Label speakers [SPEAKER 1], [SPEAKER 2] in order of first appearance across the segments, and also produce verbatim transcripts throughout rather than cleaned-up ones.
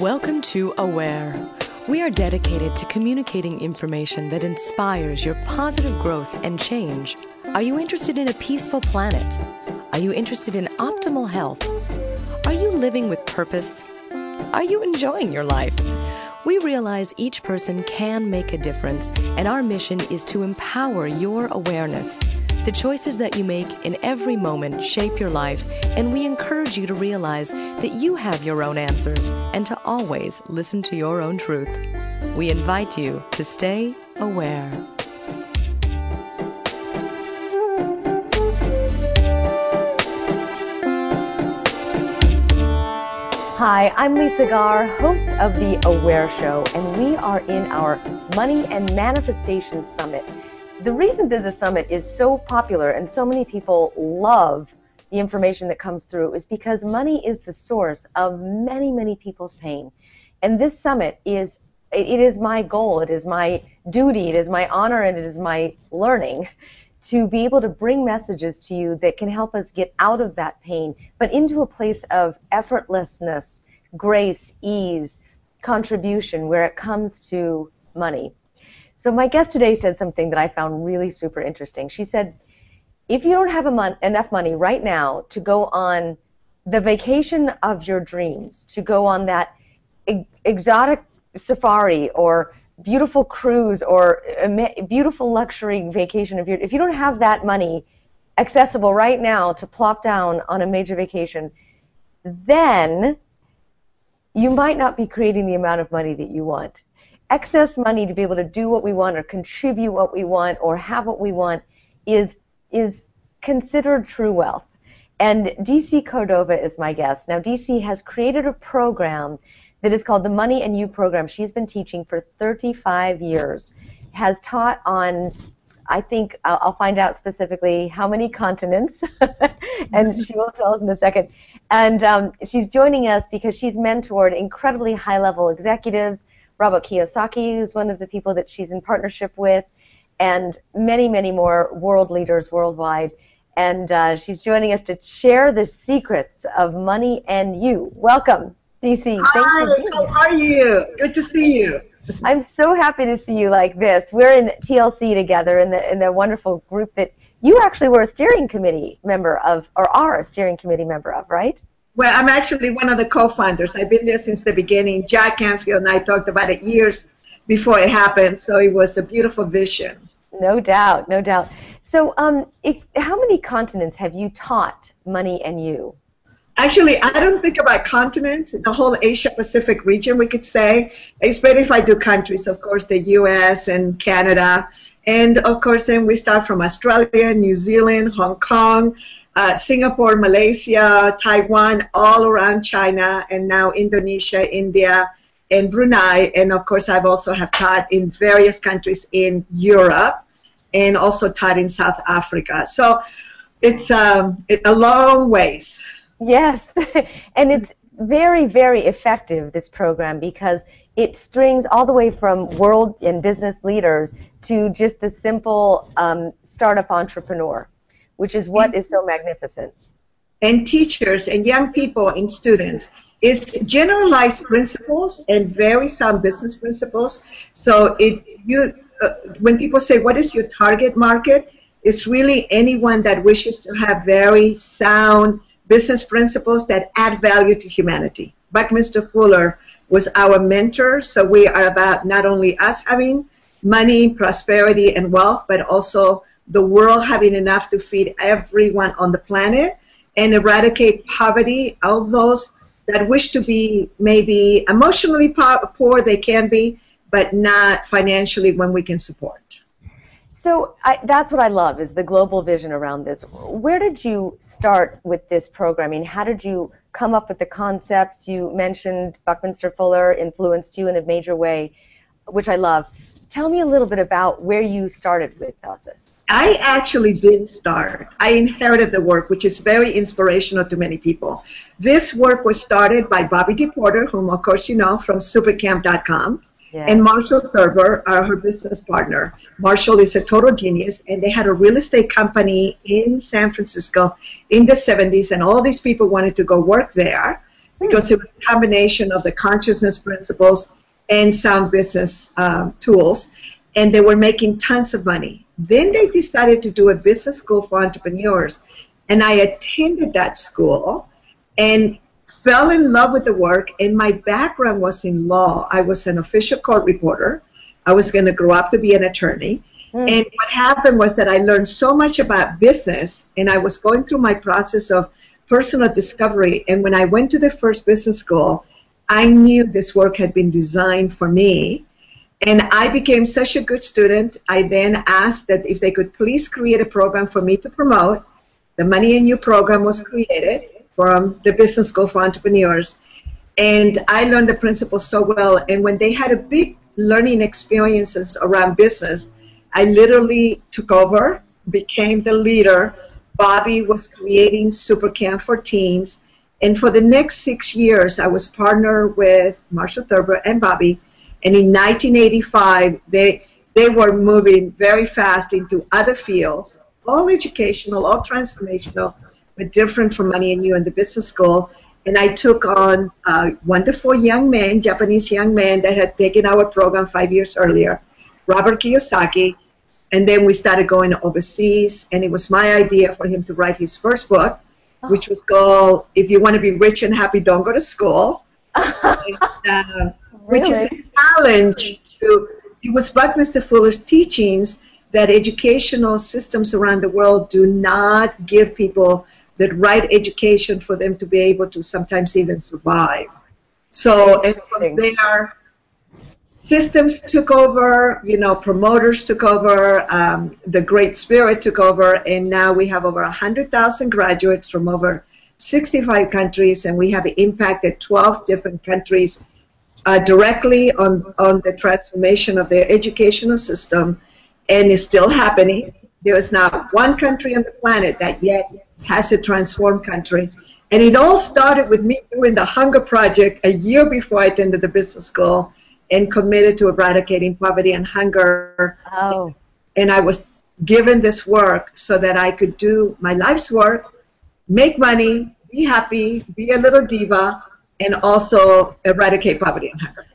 [SPEAKER 1] Welcome to Aware. We are dedicated to communicating information that inspires your positive growth and change. Are you interested in a peaceful planet? Are you interested in optimal health? Are you living with purpose? Are you enjoying your life? We realize each person can make a difference, and our mission is to empower your awareness. The choices that you make in every moment shape your life, and we encourage you to realize that you have your own answers and to always listen to your own truth. We invite you to stay aware.
[SPEAKER 2] Hi, I'm Lisa Garr, host of The Aware Show, and we are in our Money and Manifestation Summit. The reason that the summit is so popular and so many people love the information that comes through is because money is the source of many, many people's pain. And this summit is, it is my goal, it is my duty, it is my honor, and it is my learning to be able to bring messages to you that can help us get out of that pain, but into a place of effortlessness, grace, ease, contribution, where it comes to money. So my guest today said something that I found really super interesting. She said, if you don't have a mon- enough money right now to go on the vacation of your dreams, to go on that e- exotic safari or beautiful cruise or a beautiful luxury vacation, if, you're, if you don't have that money accessible right now to plop down on a major vacation, then you might not be creating the amount of money that you want. Excess money to be able to do what we want or contribute what we want or have what we want is is considered true wealth. And D C Cordova is my guest. Now, D C has created a program that is called the Money and You program. She's been teaching for thirty-five years, has taught on, I think, I'll, I'll find out specifically how many continents, and she will tell us in a second. And um, she's joining us because she's mentored incredibly high-level executives. Robert Kiyosaki is one of the people that she's in partnership with, and many, many more world leaders worldwide. And uh, she's joining us to share the secrets of money and you. Welcome, D C.
[SPEAKER 3] Hi, how are you? Good to see you.
[SPEAKER 2] I'm so happy to see you like this. We're in T L C together in the in the wonderful group that you actually were a steering committee member of, or are a steering committee member of, right?
[SPEAKER 3] Well, I'm actually one of the co-founders. I've been there since the beginning. Jack Canfield and I talked about it years before it happened, so it was a beautiful vision.
[SPEAKER 2] No doubt, no doubt. So um, if, how many continents have you taught Money and You?
[SPEAKER 3] Actually, I don't think about continents, the whole Asia-Pacific region, we could say. It's better if I do countries, of course, the U S and Canada. And, of course, then we start from Australia, New Zealand, Hong Kong, Uh, Singapore, Malaysia, Taiwan, all around China, and now Indonesia, India, and Brunei. And of course, I've also have taught in various countries in Europe, and also taught in South Africa. So it's um, it, a long ways.
[SPEAKER 2] Yes, and it's very, very effective, this program, because it strings all the way from world and business leaders to just the simple um, startup entrepreneur, which is what is so magnificent.
[SPEAKER 3] And teachers and young people and students. It's generalized principles and very sound business principles. So it you uh, when people say, what is your target market? It's really anyone that wishes to have very sound business principles that add value to humanity. Buckminster Fuller was our mentor, so we are about not only us having money, prosperity, and wealth, but also the world having enough to feed everyone on the planet and eradicate poverty. All those that wish to be maybe emotionally poor, they can be, but not financially when we can support.
[SPEAKER 2] So I, that's what I love, is the global vision around this. Where did you start with this programming? How did you come up with the concepts? You mentioned Buckminster Fuller influenced you in a major way, which I love. Tell me a little bit about where you started with all this.
[SPEAKER 3] I actually didn't start. I inherited the work, which is very inspirational to many people. This work was started by Bobby DePorter, whom, of course, you know, from supercamp dot com, yeah. and Marshall Thurber, uh, her business partner. Marshall is a total genius, and they had a real estate company in San Francisco in the seventies, and all these people wanted to go work there. because it was a combination of the consciousness principles and sound business um, tools, and they were making tons of money. Then they decided to do a business school for entrepreneurs, and I attended that school and fell in love with the work, and my background was in law. I was an official court reporter. I was going to grow up to be an attorney. Mm. And what happened was that I learned so much about business, and I was going through my process of personal discovery. And when I went to the first business school, I knew this work had been designed for me. And I became such a good student, I then asked that if they could please create a program for me to promote. The Money and You program was created from the Business School for Entrepreneurs. And I learned the principles so well. And when they had a big learning experiences around business, I literally took over, became the leader. Bobby was creating SuperCamp for teens. And for the next six years, I was partnered with Marshall Thurber and Bobby. And in nineteen eighty-five, they, they were moving very fast into other fields, all educational, all transformational, but different from Money and You and the Business School. And I took on uh, wonderful young men, Japanese young men that had taken our program five years earlier, Robert Kiyosaki. And then we started going overseas, and it was my idea for him to write his first book, oh. which was called If You Want to Be Rich and Happy, Don't Go to School. and, uh, Which really? is a challenge to, it was Buckminster Fuller's teachings that educational systems around the world do not give people the right education for them to be able to sometimes even survive. So, and from there, systems took over, you know, promoters took over, um, the Great Spirit took over, and now we have over one hundred thousand graduates from over sixty-five countries, and we have impacted twelve different countries Uh, directly on, on the transformation of their educational system, and it's still happening. There is not one country on the planet that yet has a transformed country. And it all started with me doing the Hunger Project a year before I attended the business school and committed to eradicating poverty and hunger.
[SPEAKER 2] Oh.
[SPEAKER 3] And I was given this work so that I could do my life's work, make money, be happy, be a little diva, and also eradicate poverty and hunger.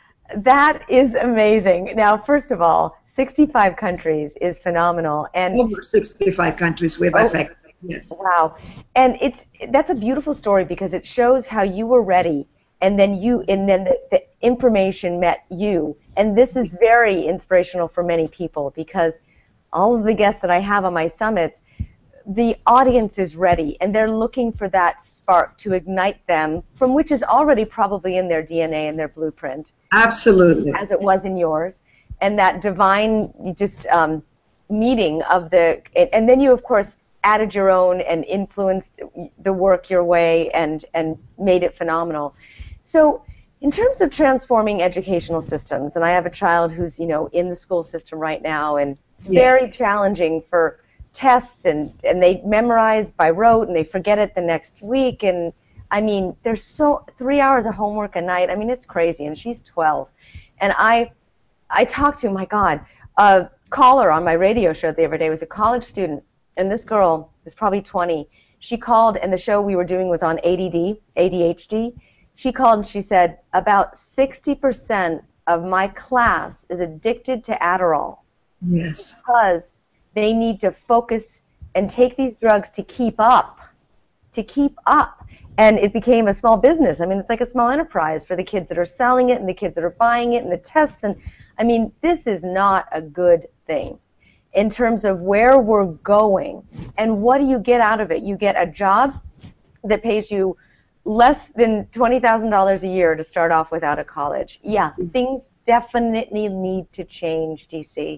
[SPEAKER 2] That is amazing. Now, first of all, sixty-five countries is phenomenal, and
[SPEAKER 3] over sixty-five countries we've
[SPEAKER 2] oh,
[SPEAKER 3] affected. Yes.
[SPEAKER 2] Wow, and it's that's a beautiful story because it shows how you were ready, and then you, and then the, the information met you, and this is very inspirational for many people because all of the guests that I have on my summits, the audience is ready, and they're looking for that spark to ignite them, from which is already probably in their D N A and their blueprint.
[SPEAKER 3] Absolutely.
[SPEAKER 2] As it was in yours. And that divine just um, meeting of the, and then you, of course, added your own and influenced the work your way and, and made it phenomenal. So in terms of transforming educational systems, and I have a child who's, you know, in the school system right now, and it's
[SPEAKER 3] yes.
[SPEAKER 2] very challenging for tests, and, and they memorize by rote, and they forget it the next week, and I mean, there's so, three hours of homework a night, I mean, it's crazy, and she's twelve, and I, I talked to, my God, a caller on my radio show the other day was a college student, and this girl was probably twenty, she called, and the show we were doing was on A D D, A D H D, she called and she said, about sixty percent of my class is addicted to Adderall.
[SPEAKER 3] Yes.
[SPEAKER 2] Because they need to focus and take these drugs to keep up, to keep up. And it became a small business. I mean, it's like a small enterprise for the kids that are selling it and the kids that are buying it and the tests. And I mean, this is not a good thing in terms of where we're going. And what do you get out of it? You get a job that pays you less than twenty thousand dollars a year to start off with out of college. Yeah, things definitely need to change, D C.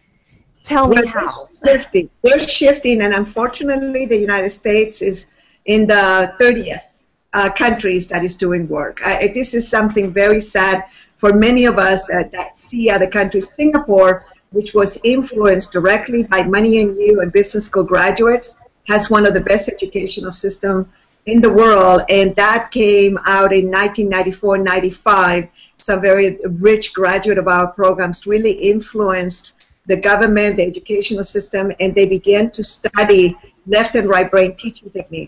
[SPEAKER 2] Tell me
[SPEAKER 3] well,
[SPEAKER 2] how.
[SPEAKER 3] They're shifting. They're shifting, and unfortunately, the United States is in the thirtieth uh, countries that is doing work. Uh, this is something very sad for many of us uh, that see other countries. Singapore, which was influenced directly by Money and You and business school graduates, has one of the best educational systems in the world, and that came out in nineteen ninety-four ninety-five. Some very rich graduate of our programs really influenced the government, the educational system, and they began to study left and right brain teaching techniques.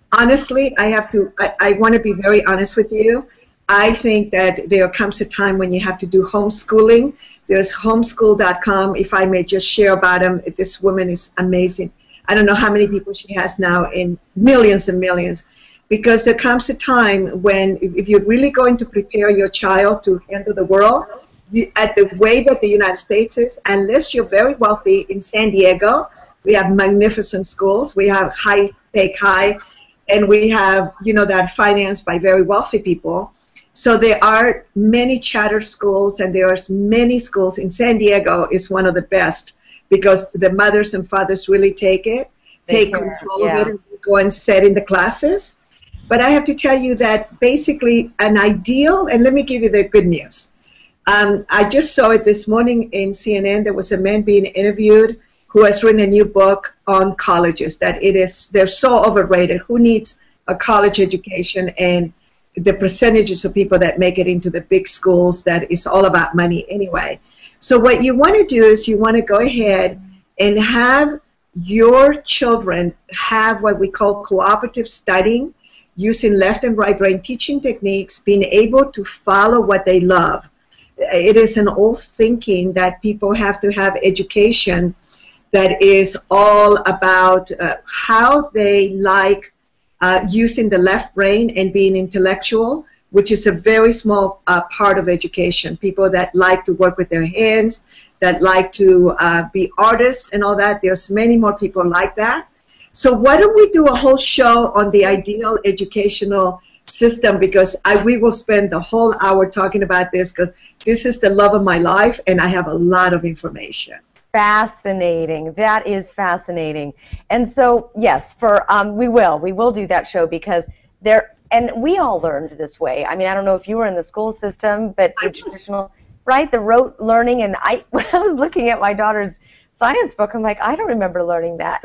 [SPEAKER 3] honestly, I have to, I, I want to be very honest with you. I think that there comes a time when you have to do homeschooling. There's homeschool dot com, if I may just share about them. This woman is amazing. I don't know how many people she has now, in millions and millions. Because there comes a time when, if you're really going to prepare your child to handle the world, you, at the way that the United States is, unless you're very wealthy in San Diego, we have magnificent schools. We have high-tech high, and we have, you know, that financed by very wealthy people. So there are many charter schools, and there are many schools. In San Diego is one of the best because the mothers and fathers really take it, they take care. control yeah. of it, and go and sit in the classes. But I have to tell you that basically an ideal, and let me give you the good news. Um, I just saw it this morning in C N N. There was a man being interviewed who has written a new book on colleges, that it is, they're so overrated. Who needs a college education? And the percentages of people that make it into the big schools, that is all about money anyway. So what you want to do is you want to go ahead and have your children have what we call cooperative studying, using left and right brain teaching techniques, being able to follow what they love. It is an old thinking that people have to have education that is all about uh, how they like uh, using the left brain and being intellectual, which is a very small uh, part of education. People that like to work with their hands, that like to uh, be artists and all that, there's many more people like that. So why don't we do a whole show on the ideal educational system, because I, we will spend the whole hour talking about this, because this is the love of my life and I have a lot of information.
[SPEAKER 2] Fascinating. That is fascinating. And so, yes, for um, we will. We will do that show because there, and we all learned this way. I mean, I don't know if you were in the school system, but the traditional, right, the rote learning, and I, when I was looking at my daughter's science book, I'm like, I don't remember learning that.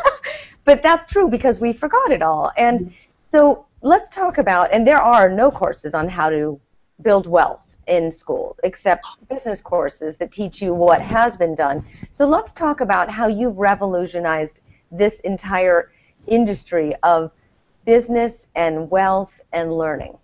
[SPEAKER 2] But that's true because we forgot it all. And so let's talk about, and there are no courses on how to build wealth in school except business courses that teach you what has been done. So let's talk about how you've revolutionized this entire industry of business and wealth and learning.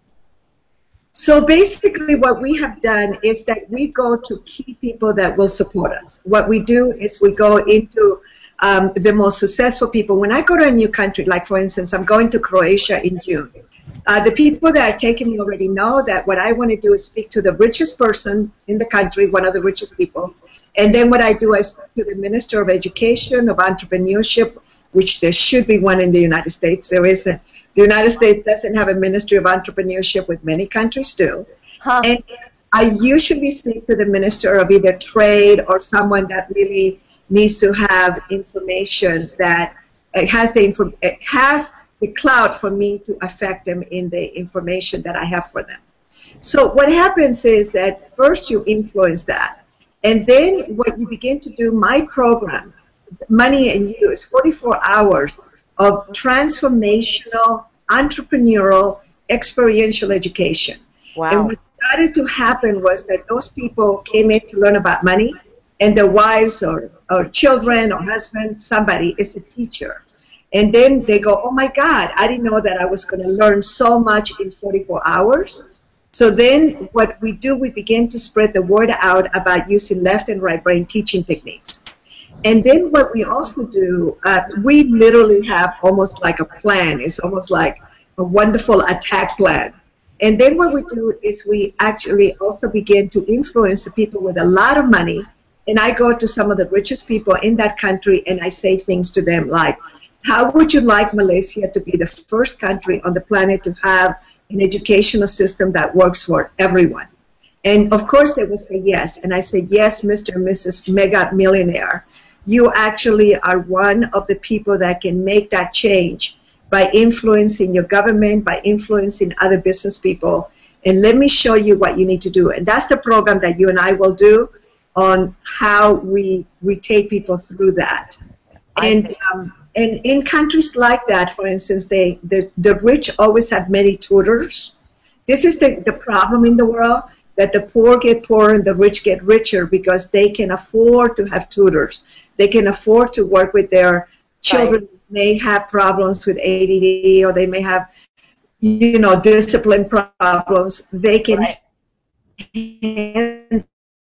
[SPEAKER 3] So basically what we have done is that we go to key people that will support us. What we do is we go into um, the most successful people. When I go to a new country, like for instance, I'm going to Croatia in June. Uh, the people that are taking me already know that what I want to do is speak to the richest person in the country, one of the richest people. And then what I do, I speak to the Minister of Education, of Entrepreneurship, which there should be one in the United States. There isn't. The United States doesn't have a Ministry of Entrepreneurship, with many countries do. Huh. And I usually speak to the Minister of either Trade or someone that really needs to have information that it has the inform it has the clout for me to affect them in the information that I have for them. So what happens is that first you influence that, and then what you begin to do, my program, Money and You, is forty-four hours of transformational, entrepreneurial, experiential education.
[SPEAKER 2] Wow.
[SPEAKER 3] And what started to happen was that those people came in to learn about money, and their wives or, or children or husband, somebody is a teacher. And then they go, oh my God, I didn't know that I was going to learn so much in forty-four hours. So then what we do, we begin to spread the word out about using left and right brain teaching techniques. And then what we also do, uh, we literally have almost like a plan. It's almost like a wonderful attack plan. And then what we do is we actually also begin to influence the people with a lot of money. And I go to some of the richest people in that country and I say things to them like, how would you like Malaysia to be the first country on the planet to have an educational system that works for everyone? And of course they will say yes. And I say, yes, Mister and Missus Mega Millionaire. You actually are one of the people that can make that change by influencing your government, by influencing other business people. And let me show you what you need to do. And that's the program that you and I will do on how we, we take people through that. And, um, and in countries like that, for instance, they, the, the rich always have many tutors. This is the, the problem in the world, that the poor get poorer and the rich get richer because they can afford to have tutors. They can afford to work with their children
[SPEAKER 2] Right.
[SPEAKER 3] may have problems with A D D, or they may have, you know, discipline problems. They can
[SPEAKER 2] Right.
[SPEAKER 3] handle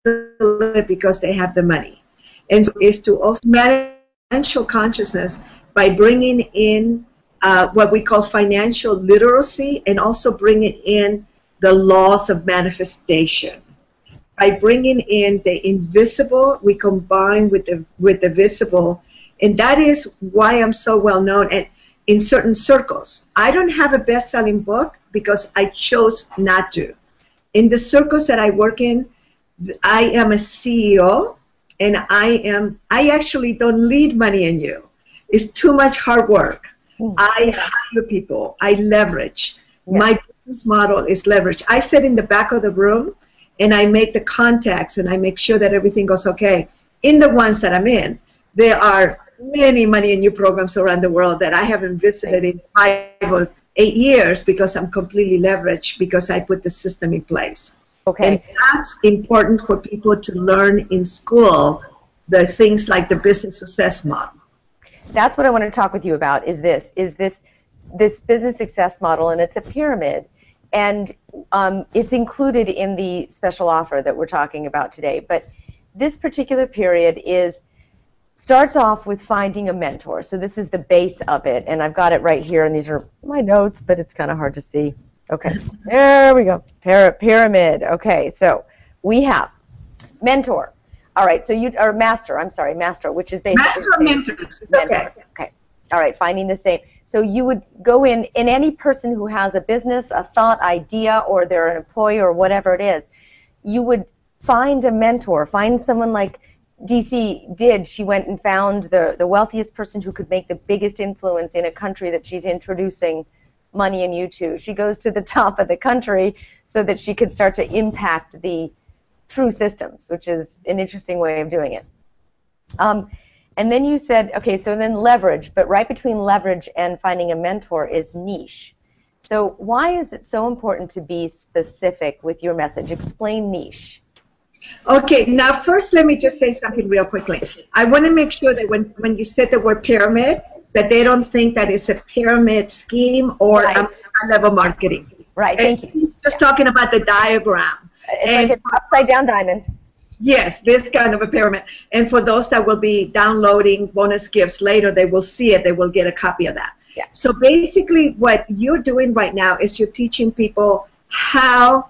[SPEAKER 3] it because they have the money. And so is to also manage financial consciousness by bringing in uh, what we call financial literacy, and also bringing in the laws of manifestation. By bringing in the invisible, we combine with the with the visible, and that is why I'm so well known at, in certain circles. I don't have a best-selling book because I chose not to. In the circles that I work in, I am a C E O, and I am I actually don't lead money in you. It's too much hard work.
[SPEAKER 2] Mm.
[SPEAKER 3] I hire people. I leverage.
[SPEAKER 2] Yeah.
[SPEAKER 3] My business model is leverage. I sit in the back of the room, and I make the contacts, and I make sure that everything goes okay. In the ones that I'm in, there are many money in you programs around the world that I haven't visited in five or eight years because I'm completely leveraged because I put the system in place.
[SPEAKER 2] Okay.
[SPEAKER 3] And that's important for people to learn in school, the things like the business success model.
[SPEAKER 2] That's what I want to talk with you about. Is this is this this business success model, and it's a pyramid, and um, it's included in the special offer that we're talking about today. But this particular period is starts off with finding a mentor. So this is the base of it, and I've got it right here, and these are my notes, but it's kind of hard to see. Okay, there we go. Pyramid. Okay, so we have mentor. All right, so you are master. I'm sorry, master, which is basically
[SPEAKER 3] master or mentors. It's
[SPEAKER 2] mentor.
[SPEAKER 3] okay.
[SPEAKER 2] Okay. All right, finding the same. So you would go in, in any person who has a business, a thought, idea, or they're an employee or whatever it is, you would find a mentor, find someone like D C did. She went and found the, the wealthiest person who could make the biggest influence in a country that she's introducing money in you to. She goes to the top of the country so that she could start to impact the true systems, which is an interesting way of doing it. Um, and then you said, okay, so then leverage, but right between leverage and finding a mentor is niche. So why is it so important to be specific with your message? Explain niche.
[SPEAKER 3] Okay, now first let me just say something real quickly. I want to make sure that when, when you said the word pyramid, that they don't think that it's a pyramid scheme or
[SPEAKER 2] Right.
[SPEAKER 3] a high-level marketing.
[SPEAKER 2] Right, thank you.
[SPEAKER 3] He's just talking about the diagram.
[SPEAKER 2] It's
[SPEAKER 3] And
[SPEAKER 2] like an upside down diamond.
[SPEAKER 3] yes, this kind of a pyramid. And for those that will be downloading bonus gifts later, they will see it. They will get a copy of that.
[SPEAKER 2] Yeah.
[SPEAKER 3] So basically what you're doing right now is you're teaching people how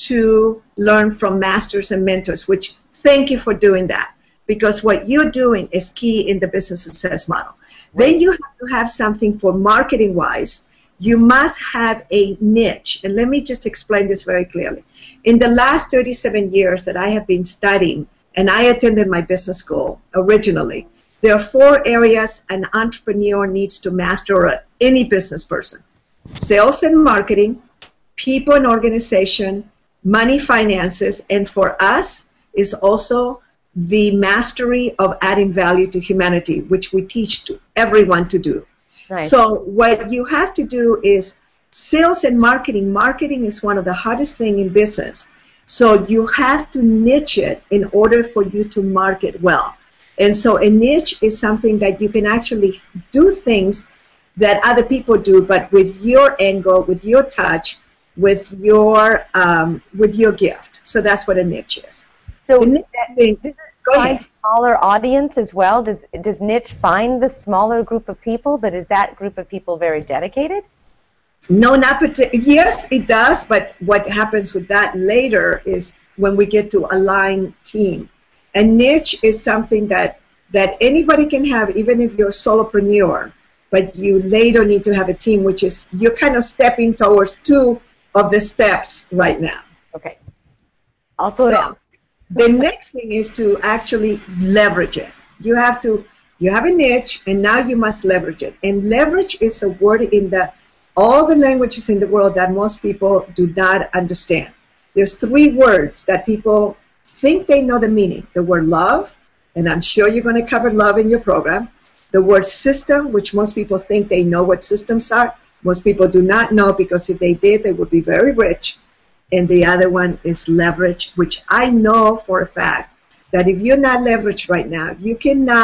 [SPEAKER 3] to learn from masters and mentors, which thank you for doing that, because what you're doing is key in the business success model. Right. Then you have to have something for marketing-wise. You must have a niche. And let me just explain this very clearly. In the last thirty-seven years that I have been studying, and I attended my business school originally, there are four areas an entrepreneur needs to master, or any business person. Sales and marketing, people and organization, money, finances, and for us is also the mastery of adding value to humanity, which we teach to everyone to do.
[SPEAKER 2] Nice.
[SPEAKER 3] So what you have to do is sales and marketing. Marketing is one of the hardest things in business. So you have to niche it in order for you to market well. And so a niche is something that you can actually do things that other people do, but with your angle, with your touch, with your um, with your gift. So that's what a niche is.
[SPEAKER 2] So
[SPEAKER 3] the niche
[SPEAKER 2] that,
[SPEAKER 3] thing,
[SPEAKER 2] does it
[SPEAKER 3] go
[SPEAKER 2] find
[SPEAKER 3] ahead.
[SPEAKER 2] smaller audience as well? Does does niche find the smaller group of people, but is that group of people very dedicated?
[SPEAKER 3] No, not particularly. Yes, it does, but what happens with that later is when we get to align team. A niche is something that, that anybody can have, even if you're a solopreneur, but you later need to have a team, which is you're kind of stepping towards two of the steps right now.
[SPEAKER 2] Okay. I'll slow
[SPEAKER 3] So,
[SPEAKER 2] down.
[SPEAKER 3] the next thing is to actually leverage it. You have to, you have a niche, and now you must leverage it. And leverage is a word in the all the languages in the world that most people do not understand. There's three words that people think they know the meaning. The word love, and I'm sure you're going to cover love in your program. The word system, which most people think they know what systems are. Most people do not know, because if they did, they would be very rich. And the other one is leverage, which I know for a fact that if you're not leveraged right now, you cannot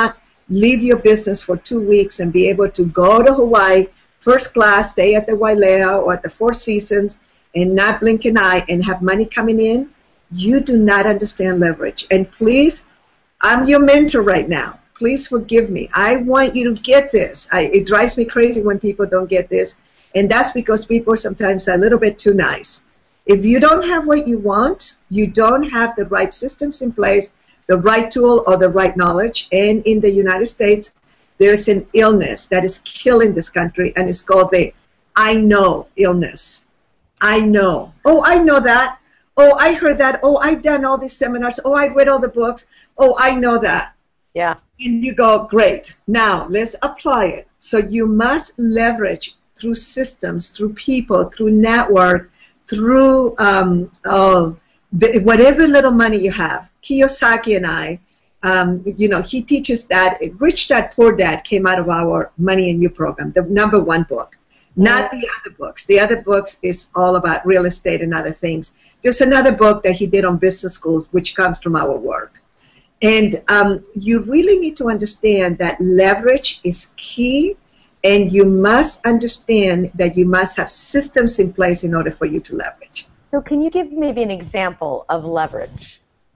[SPEAKER 3] leave your business for two weeks and be able to go to Hawaii, first class, stay at the Wailea or at the Four Seasons, and not blink an eye and have money coming in, you do not understand leverage. And please, I'm your mentor right now. Please forgive me. I want you to get this. I, it drives me crazy when people don't get this. And that's because people are sometimes a little bit too nice. If you don't have what you want, you don't have the right systems in place, the right tool or the right knowledge. And in the United States, there's an illness that is killing this country, and it's called the I know illness. I know. Oh, I know that. Oh, I heard that. Oh, I've done all these seminars. Oh, I read all the books. Oh, I know that.
[SPEAKER 2] Yeah.
[SPEAKER 3] And you go, great. Now, let's apply it. So you must leverage through systems, through people, through network, through um, uh, the, whatever little money you have. Kiyosaki and I, um, you know, he teaches that. Rich Dad, Poor Dad came out of our Money and You program, the number one book. Not the other books. The other books is all about real estate and other things. There's another book that he did on business schools, which comes from our work. And um, you really need to understand that leverage is key, and you must understand that you must have systems in place in order for you to leverage.
[SPEAKER 2] So can you give maybe an example of leverage?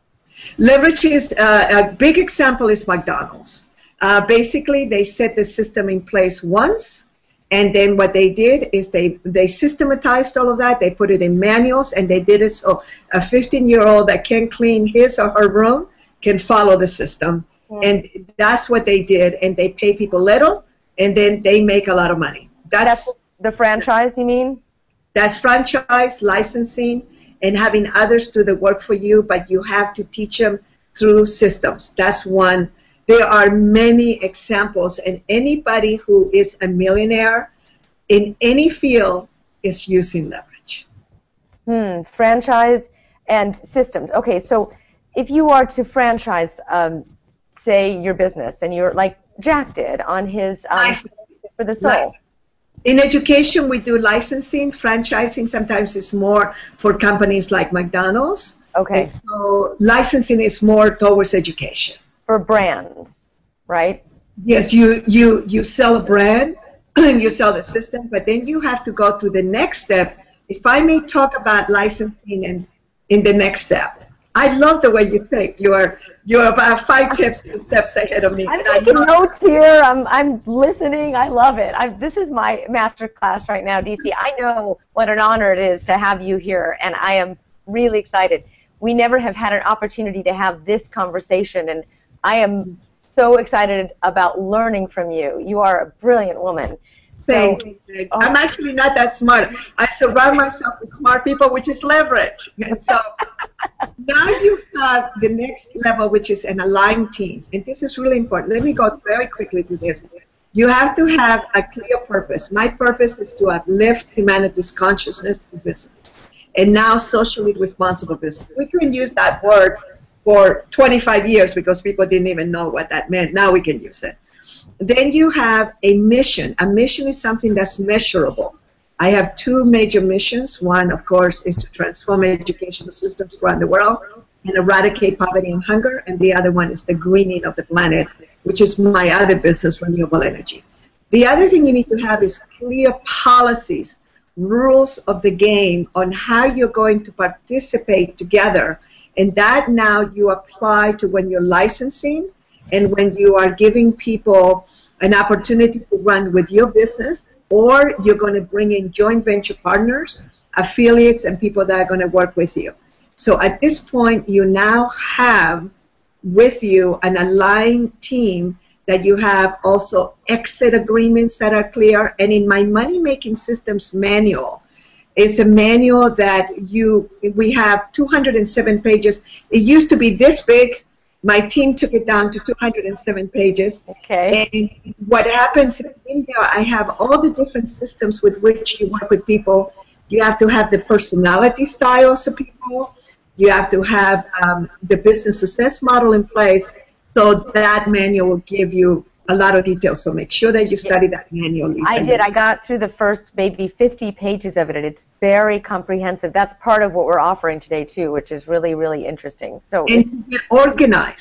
[SPEAKER 3] Leverage is, uh, a big example is McDonald's. Uh, basically, they set the system in place once, and then what they did is they, they systematized all of that. They put it in manuals, and they did it so a fifteen-year-old that can't clean his or her room can follow the system. Yeah. And that's what they did, and they pay people little, and then they make a lot of money. That's,
[SPEAKER 2] that's the franchise, you mean?
[SPEAKER 3] That's franchise, licensing, and having others do the work for you, but you have to teach them through systems. That's one. There are many examples, and anybody who is a millionaire in any field is using leverage.
[SPEAKER 2] Hmm, franchise and systems. Okay, so if you are to franchise, um, say, your business, and you're like Jack did on his um, for the soul.
[SPEAKER 3] In education, we do licensing. Franchising sometimes is more for companies like McDonald's.
[SPEAKER 2] Okay.
[SPEAKER 3] And so licensing is more towards education.
[SPEAKER 2] For brands, right?
[SPEAKER 3] Yes, you, you, you sell a brand, you sell the system, but then you have to go to the next step. If I may talk about licensing and in the next step. I love the way you think. You are you're about five tips steps ahead of me.
[SPEAKER 2] I'm taking notes here. I'm I'm listening. I love it. I, this is my master class right now, D C. I know what an honor it is to have you here, and I am really excited. We never have had an opportunity to have this conversation, and I am so excited about learning from you. You are a brilliant woman.
[SPEAKER 3] Thank so, you. Oh. I'm actually not that smart. I surround myself with smart people, which is leverage. And so now you have the next level, which is an aligned team. And this is really important. Let me go very quickly through this. You have to have a clear purpose. My purpose is to uplift humanity's consciousness through business. And now socially responsible business. We can use that word for twenty-five years because people didn't even know what that meant. Now we can use it. Then you have a mission. A mission is something that's measurable. I have two major missions. One, of course, is to transform educational systems around the world and eradicate poverty and hunger. And the other one is the greening of the planet, which is my other business, renewable energy. The other thing you need to have is clear policies, rules of the game on how you're going to participate together. And that now you apply to when you're licensing and when you are giving people an opportunity to run with your business, or you're going to bring in joint venture partners, affiliates, and people that are going to work with you. So at this point, you now have with you an aligned team that you have also exit agreements that are clear. And in my money-making systems manual, it's a manual that you we have two hundred seven pages. It used to be this big. My team took it down to two hundred seven pages.
[SPEAKER 2] Okay.
[SPEAKER 3] And what happens in there, I have all the different systems with which you work with people. You have to have the personality styles of people. You have to have um, the business success model in place. So that manual will give you a lot of details. So make sure that you study that manual, Lisa.
[SPEAKER 2] I did. I got through the first maybe fifty pages of it, and it's very comprehensive. That's part of what we're offering today, too, which is really, really interesting. So
[SPEAKER 3] and to get organized.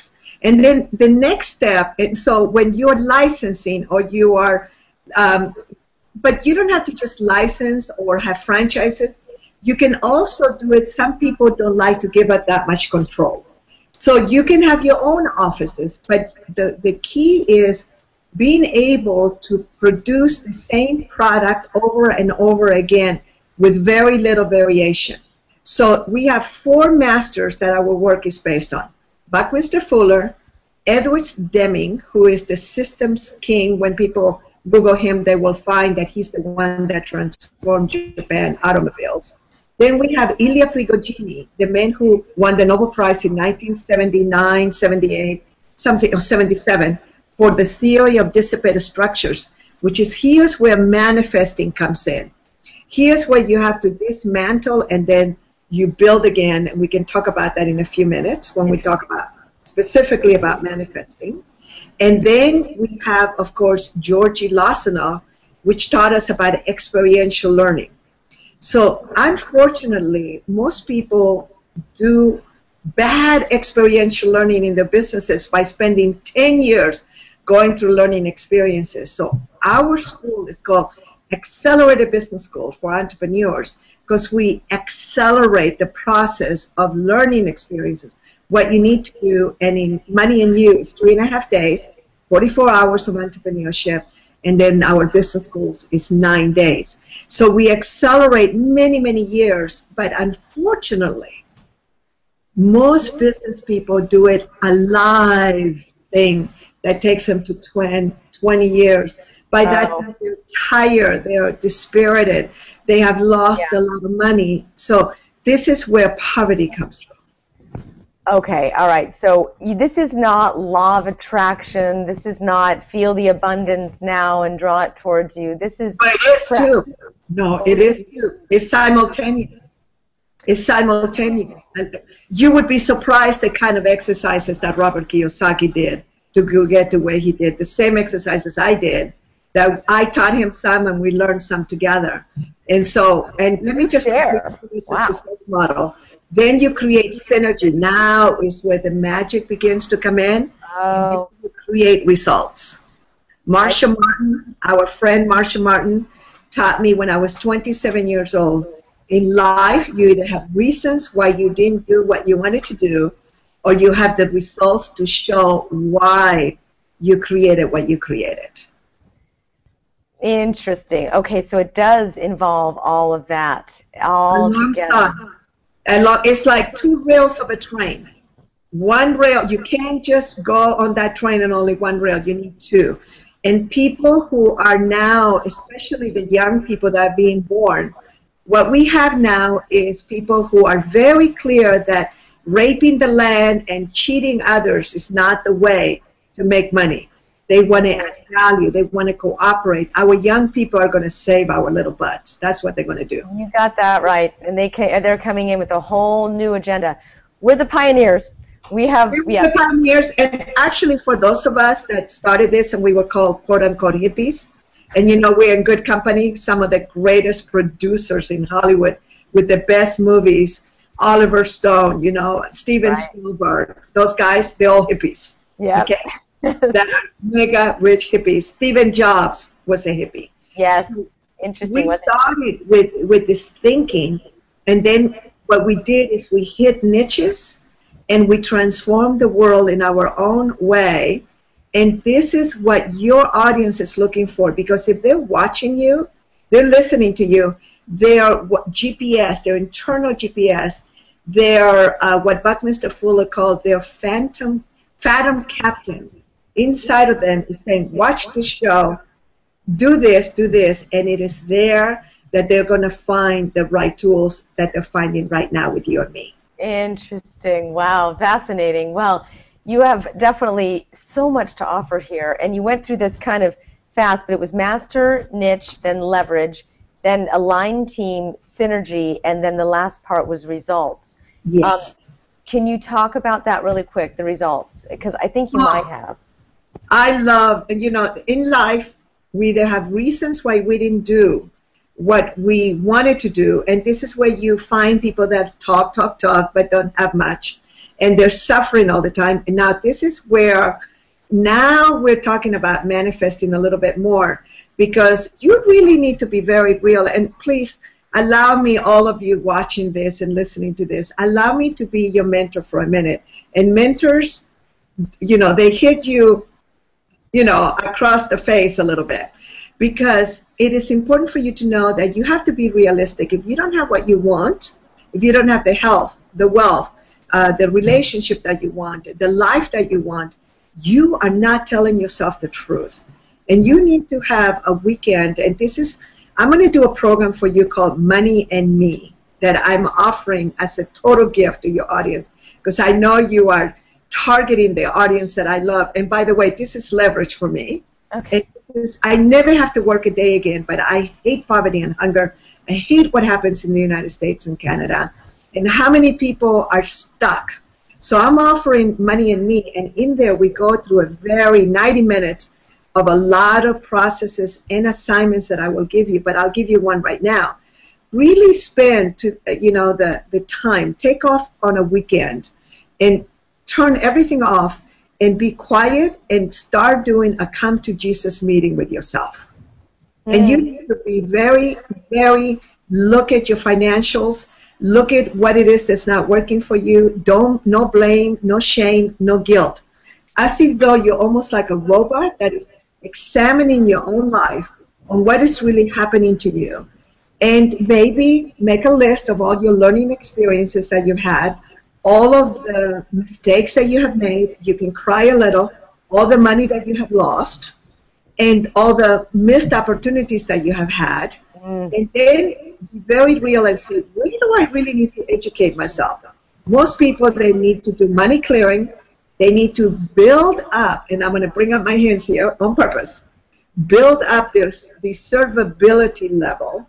[SPEAKER 3] And then the next step, and so when you're licensing or you are, um, but you don't have to just license or have franchises. You can also do it. Some people don't like to give up that much control. So you can have your own offices, but the, the key is being able to produce the same product over and over again with very little variation. So we have four masters that our work is based on. Buckminster Fuller, Edwards Deming, who is the systems king. When people Google him, they will find that he's the one that transformed Japan automobiles. Then we have Ilya Prigogine, the man who won the Nobel Prize in nineteen seventy-nine, seventy-eight, something, or seventy-seven, for the theory of dissipated structures, which is here's where manifesting comes in. Here's where you have to dismantle and then you build again, and we can talk about that in a few minutes when we talk about specifically about manifesting. And then we have, of course, Georgi Lozanov, which taught us about experiential learning. So unfortunately, most people do bad experiential learning in their businesses by spending ten years going through learning experiences. So our school is called Accelerated Business School for Entrepreneurs because we accelerate the process of learning experiences, what you need to do, and in Money and You is three and a half days, forty-four hours of entrepreneurship, and then our business schools is nine days. So we accelerate many, many years, but unfortunately, most business people do it a live thing that takes them to twenty years. By that time, they're tired, they're dispirited, they have lost yeah. a lot of money. So this is where poverty comes from.
[SPEAKER 2] Okay, all right. So this is not law of attraction. This is not feel the abundance now and draw it towards you. This is.
[SPEAKER 3] But it is too. No, it is too. It's simultaneous. It's simultaneous. You would be surprised the kind of exercises that Robert Kiyosaki did to get to where he did. The same exercises I did. That I taught him some, and we learned some together. And so, and let me just
[SPEAKER 2] share.
[SPEAKER 3] This
[SPEAKER 2] wow.
[SPEAKER 3] success model. Then you create synergy. Now is where the magic begins to come in.
[SPEAKER 2] Oh.
[SPEAKER 3] You create results. Marsha Martin, our friend Marsha Martin, taught me when I was twenty-seven years old. In life, you either have reasons why you didn't do what you wanted to do, or you have the results to show why you created what you created.
[SPEAKER 2] Interesting. Okay, so it does involve all of that. All together.
[SPEAKER 3] It's like two rails of a train. One rail, you can't just go on that train and only one rail. You need two. And people who are now, especially the young people that are being born, what we have now is people who are very clear that raping the land and cheating others is not the way to make money. They want to add value. They want to cooperate. Our young people are going to save our little butts. That's what they're going to do.
[SPEAKER 2] You got that right. And they came, they're coming in with a whole new agenda. We're the pioneers. We have
[SPEAKER 3] We're
[SPEAKER 2] yeah.
[SPEAKER 3] the pioneers. And actually, for those of us that started this, and we were called quote-unquote hippies, and you know, we're in good company, some of the greatest producers in Hollywood with the best movies, Oliver Stone, you know, Steven right. Spielberg, those guys, they're all hippies.
[SPEAKER 2] Yeah.
[SPEAKER 3] Okay? That are mega rich hippies. Stephen Jobs was a hippie.
[SPEAKER 2] Yes,
[SPEAKER 3] so
[SPEAKER 2] interesting.
[SPEAKER 3] We started with, with this thinking, and then what we did is we hit niches, and we transformed the world in our own way. And this is what your audience is looking for, because if they're watching you, they're listening to you, their G P S, their internal G P S, their uh, what Buckminster Fuller called their phantom, phantom captain. Inside of them is saying, watch the show, do this, do this, and it is there that they're going to find the right tools that they're finding right now with you and me.
[SPEAKER 2] Interesting. Wow, fascinating. Well, you have definitely so much to offer here, and you went through this kind of fast, but it was master, niche, then leverage, then align team, synergy, and then the last part was results.
[SPEAKER 3] Yes.
[SPEAKER 2] Um, can you talk about that really quick, the results? Because I think you oh. might have.
[SPEAKER 3] I love, you know, in life, we either have reasons why we didn't do what we wanted to do, and this is where you find people that talk, talk, talk, but don't have much. and they're suffering all the time. And now this is where now we're talking about manifesting a little bit more, because you really need to be very real. And please allow me, all of you watching this and listening to this, allow me to be your mentor for a minute. And mentors, you know, they hit you, you know, across the face a little bit, because it is important for you to know that you have to be realistic. If you don't have what you want, if you don't have the health, the wealth, uh, the relationship that you want, the life that you want, you are not telling yourself the truth. And you need to have a weekend, and this is, I'm going to do a program for you called Money and Me that I'm offering as a total gift to your audience, because I know you are targeting the audience that I love. And by the way, this is leverage for me.
[SPEAKER 2] Okay.
[SPEAKER 3] Is, I never have to work a day again, but I hate poverty and hunger. I hate what happens in the United States and Canada, and how many people are stuck. So I'm offering Money and Me, and in there we go through a very ninety minutes of a lot of processes and assignments that I will give you, but I'll give you one right now. Really spend to, you know, the, the time, take off on a weekend and turn everything off and be quiet and start doing a come to Jesus meeting with yourself. Mm. And you need to be very, very, look at your financials, look at what it is that's not working for you. Don't, no blame, no shame, no guilt. As if though you're almost like a robot that is examining your own life on what is really happening to you. And maybe make a list of all your learning experiences that you've had, all of the mistakes that you have made. You can cry a little, all the money that you have lost, and all the missed opportunities that you have had. Mm. And then be very real and say, where do I really need to educate myself? Most people, they need to do money clearing. They need to build up, and I'm going to bring up my hands here on purpose, build up their the servability level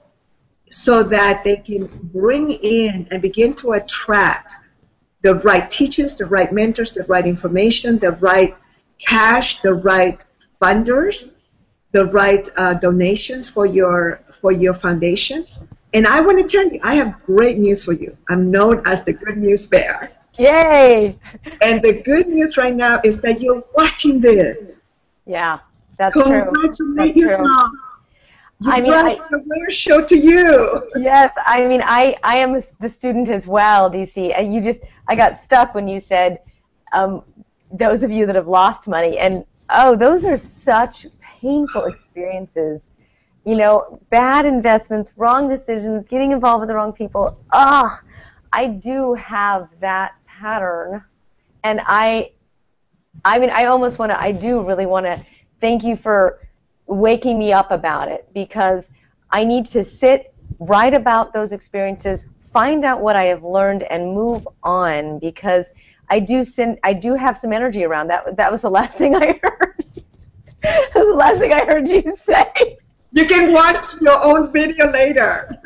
[SPEAKER 3] so that they can bring in and begin to attract the right teachers, the right mentors, the right information, the right cash, the right funders, the right uh, donations for your for your foundation. And I want to tell you, I have great news for you. I'm known as the Good News Bear.
[SPEAKER 2] Yay!
[SPEAKER 3] And the good news right now is that you're watching this.
[SPEAKER 2] Yeah, that's
[SPEAKER 3] Congratulate
[SPEAKER 2] true. Congratulate
[SPEAKER 3] yourself. You
[SPEAKER 2] I mean,
[SPEAKER 3] brought
[SPEAKER 2] I,
[SPEAKER 3] the Aware Show to you.
[SPEAKER 2] Yes, I mean, I, I am the student as well, D C. And you just, I got stuck when you said, um, those of you that have lost money, and oh, those are such painful experiences. You know, bad investments, wrong decisions, getting involved with the wrong people. Ah, oh, I do have that pattern, and I, I mean, I almost want to, I do really want to thank you for waking me up about it, because I need to sit, write about those experiences, find out what I have learned, and move on, because I do send, I do have some energy around that. That was the last thing I heard. That was the last thing I heard you say.
[SPEAKER 3] You can watch your own video later.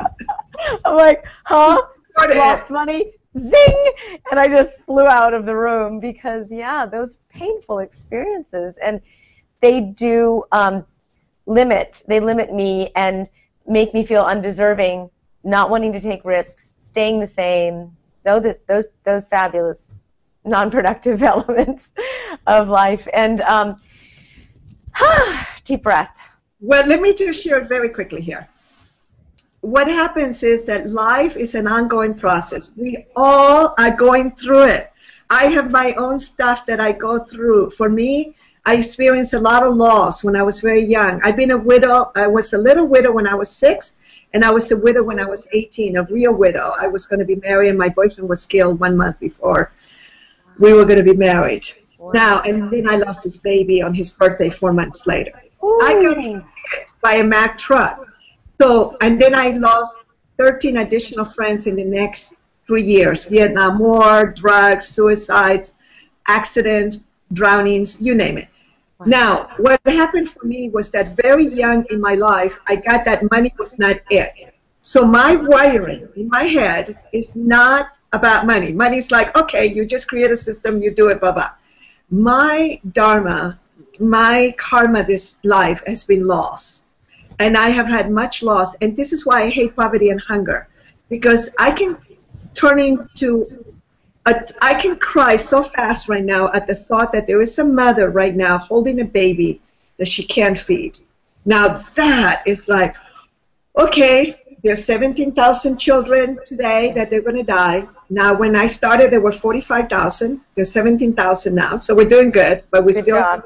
[SPEAKER 2] I'm like, huh? Lost money? Zing! And I just flew out of the room, because, yeah, those painful experiences, and they do um, limit, they limit me and make me feel undeserving, not wanting to take risks, staying the same, those, those, those fabulous non-productive elements of life. And um, deep breath.
[SPEAKER 3] Well, let me just share very quickly here. What happens is that life is an ongoing process. We all are going through it. I have my own stuff that I go through. For me, I experienced a lot of loss when I was very young. I've been a widow. I was a little widow when I was six, and I was a widow when I was eighteen, a real widow. I was going to be married, and my boyfriend was killed one month before we were going to be married. Wow. Now, and then I lost his baby on his birthday four months later. Ooh. I got hit by a Mack truck. So, and then I lost thirteen additional friends in the next three years. Vietnam War, drugs, suicides, accidents, drownings, you name it. Wow. Now, what happened for me was that very young in my life, I got that money was not it. So my wiring in my head is not about money. Money's like, okay, you just create a system, you do it, blah, blah. My dharma, my karma this life has been loss. And I have had much loss, and this is why I hate poverty and hunger, because I can turn into Uh, I can cry so fast right now at the thought that there is a mother right now holding a baby that she can't feed. Now that is like, okay, there's seventeen thousand children today that they're going to die. Now, when I started, there were forty-five thousand. There's seventeen thousand now, so we're doing good, but we're
[SPEAKER 2] Good
[SPEAKER 3] still.
[SPEAKER 2] job.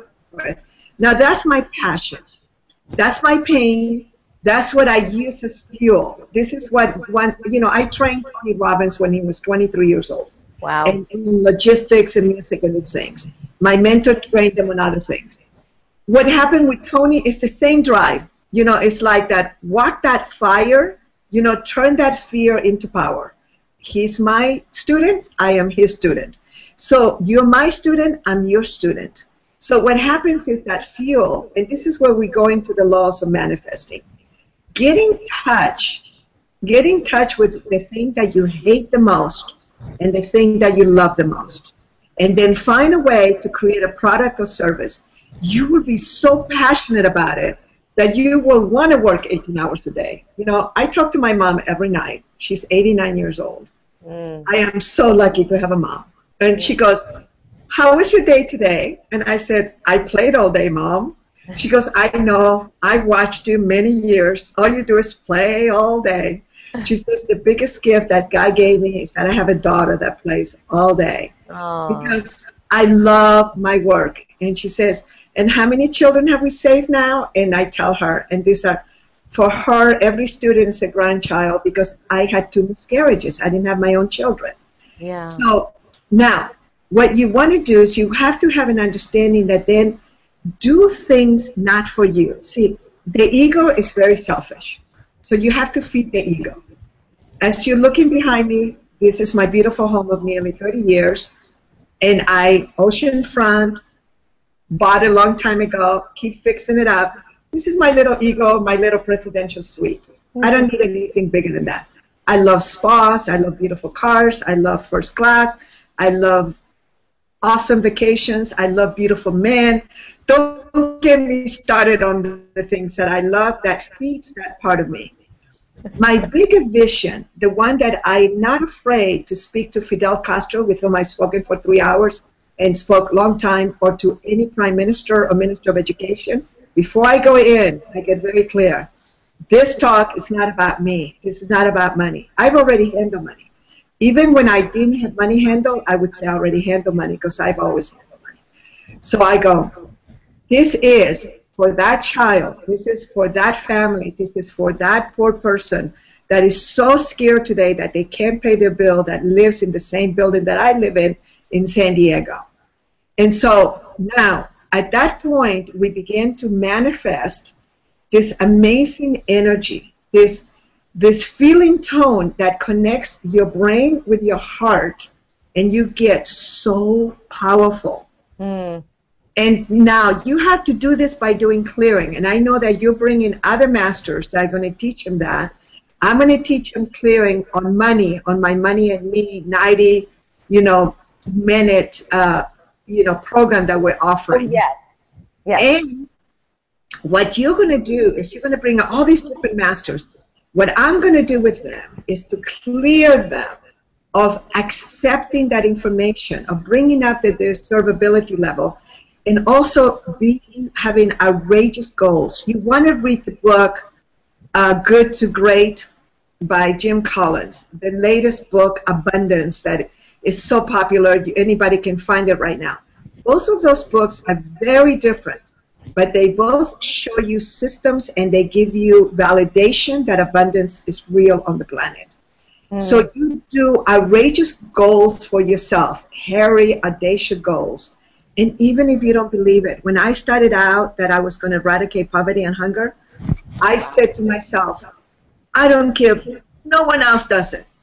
[SPEAKER 3] Now, that's my passion. That's my pain. That's what I use as fuel. This is what one, you know, I trained Tony Robbins when he was twenty-three years old.
[SPEAKER 2] Wow.
[SPEAKER 3] And in logistics and music and these things. My mentor trained them on other things. What happened with Tony is the same drive. You know, it's like that, walk that fire, you know, turn that fear into power. He's my student, I am his student. So you're my student, I'm your student. So what happens is that fuel, and this is where we go into the laws of manifesting. Get in touch, get in touch with the thing that you hate the most and the thing that you love the most. And then find a way to create a product or service. You will be so passionate about it that you will want to work eighteen hours a day. You know, I talk to my mom every night. She's eighty-nine years old. Mm. I am so lucky to have a mom. And she goes, how was your day today? And I said, I played all day, Mom. She goes, I know. I watched you many years. All you do is play all day. She says, the biggest gift that God gave me is that I have a daughter that plays all day. Aww. Because I love my work. And she says, and how many children have we saved now? And I tell her, and these are, for her, every student is a grandchild because I had two miscarriages. I didn't have my own children.
[SPEAKER 2] Yeah.
[SPEAKER 3] So now, what you want to do is you have to have an understanding that then do things not for you. See, the ego is very selfish. So you have to feed the ego. As you're looking behind me, this is my beautiful home of nearly thirty years. And I, oceanfront, bought a long time ago, keep fixing it up. This is my little ego, my little presidential suite. Mm-hmm. I don't need anything bigger than that. I love spas. I love beautiful cars. I love first class. I love awesome vacations. I love beautiful men. Don't get me started on the things that I love that feeds that part of me. My bigger vision, the one that I'm not afraid to speak to Fidel Castro, with whom I've spoken for three hours and spoke a long time, or to any prime minister or minister of education, before I go in, I get very clear. This talk is not about me. This is not about money. I've already handled money. Even when I didn't have money handled, I would say I already handled money because I've always handled money. So I go, this is for that child, this is for that family, this is for that poor person that is so scared today that they can't pay their bill, that lives in the same building that I live in, in San Diego. And so now, at that point, we begin to manifest this amazing energy, this this feeling tone that connects your brain with your heart, and you get so powerful. Mm. And now you have to do this by doing clearing. And I know that you're bringing other masters that are going to teach them that. I'm going to teach them clearing on money, on my Money and Me ninety, you know, minute, uh, you know, program that we're offering.
[SPEAKER 2] Oh, yes. Yes.
[SPEAKER 3] And what you're going to do is you're going to bring all these different masters. What I'm going to do with them is to clear them of accepting that information, of bringing up the, the observability level, and also being, having outrageous goals. You want to read the book uh, Good to Great by Jim Collins, the latest book, Abundance, that is so popular. Anybody can find it right now. Both of those books are very different, but they both show you systems and they give you validation that abundance is real on the planet. Mm. So you do outrageous goals for yourself, hairy, audacious goals. And even if you don't believe it, when I started out that I was going to eradicate poverty and hunger, I said to myself, I don't care if no one else does it.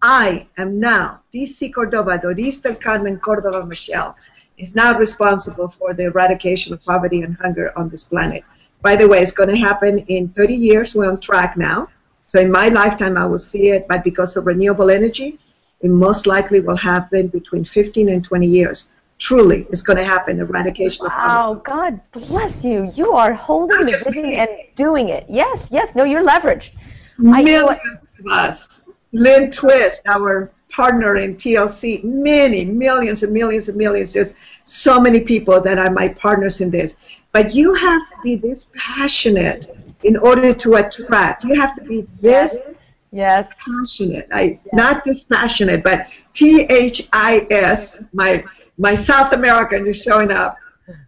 [SPEAKER 3] I am now, D C Cordova, Doris del Carmen Cordova Michelle, is now responsible for the eradication of poverty and hunger on this planet. By the way, it's going to happen in thirty years. We're on track now. So in my lifetime, I will see it, but because of renewable energy, it most likely will happen between fifteen and twenty years. Truly, it's going to happen, eradication
[SPEAKER 2] wow,
[SPEAKER 3] of poverty.
[SPEAKER 2] Wow, God bless you. You are holding the vision me. and doing it. Yes, yes, no, you're leveraged.
[SPEAKER 3] Millions I, of us. Lynn Twist, our partner in T L C, many, millions and millions and millions. There's so many people that are my partners in this. But you have to be this passionate in order to attract. You have to be this
[SPEAKER 2] yes.
[SPEAKER 3] passionate. I, yes. Not this passionate, but T H I S, my, my South American is showing up.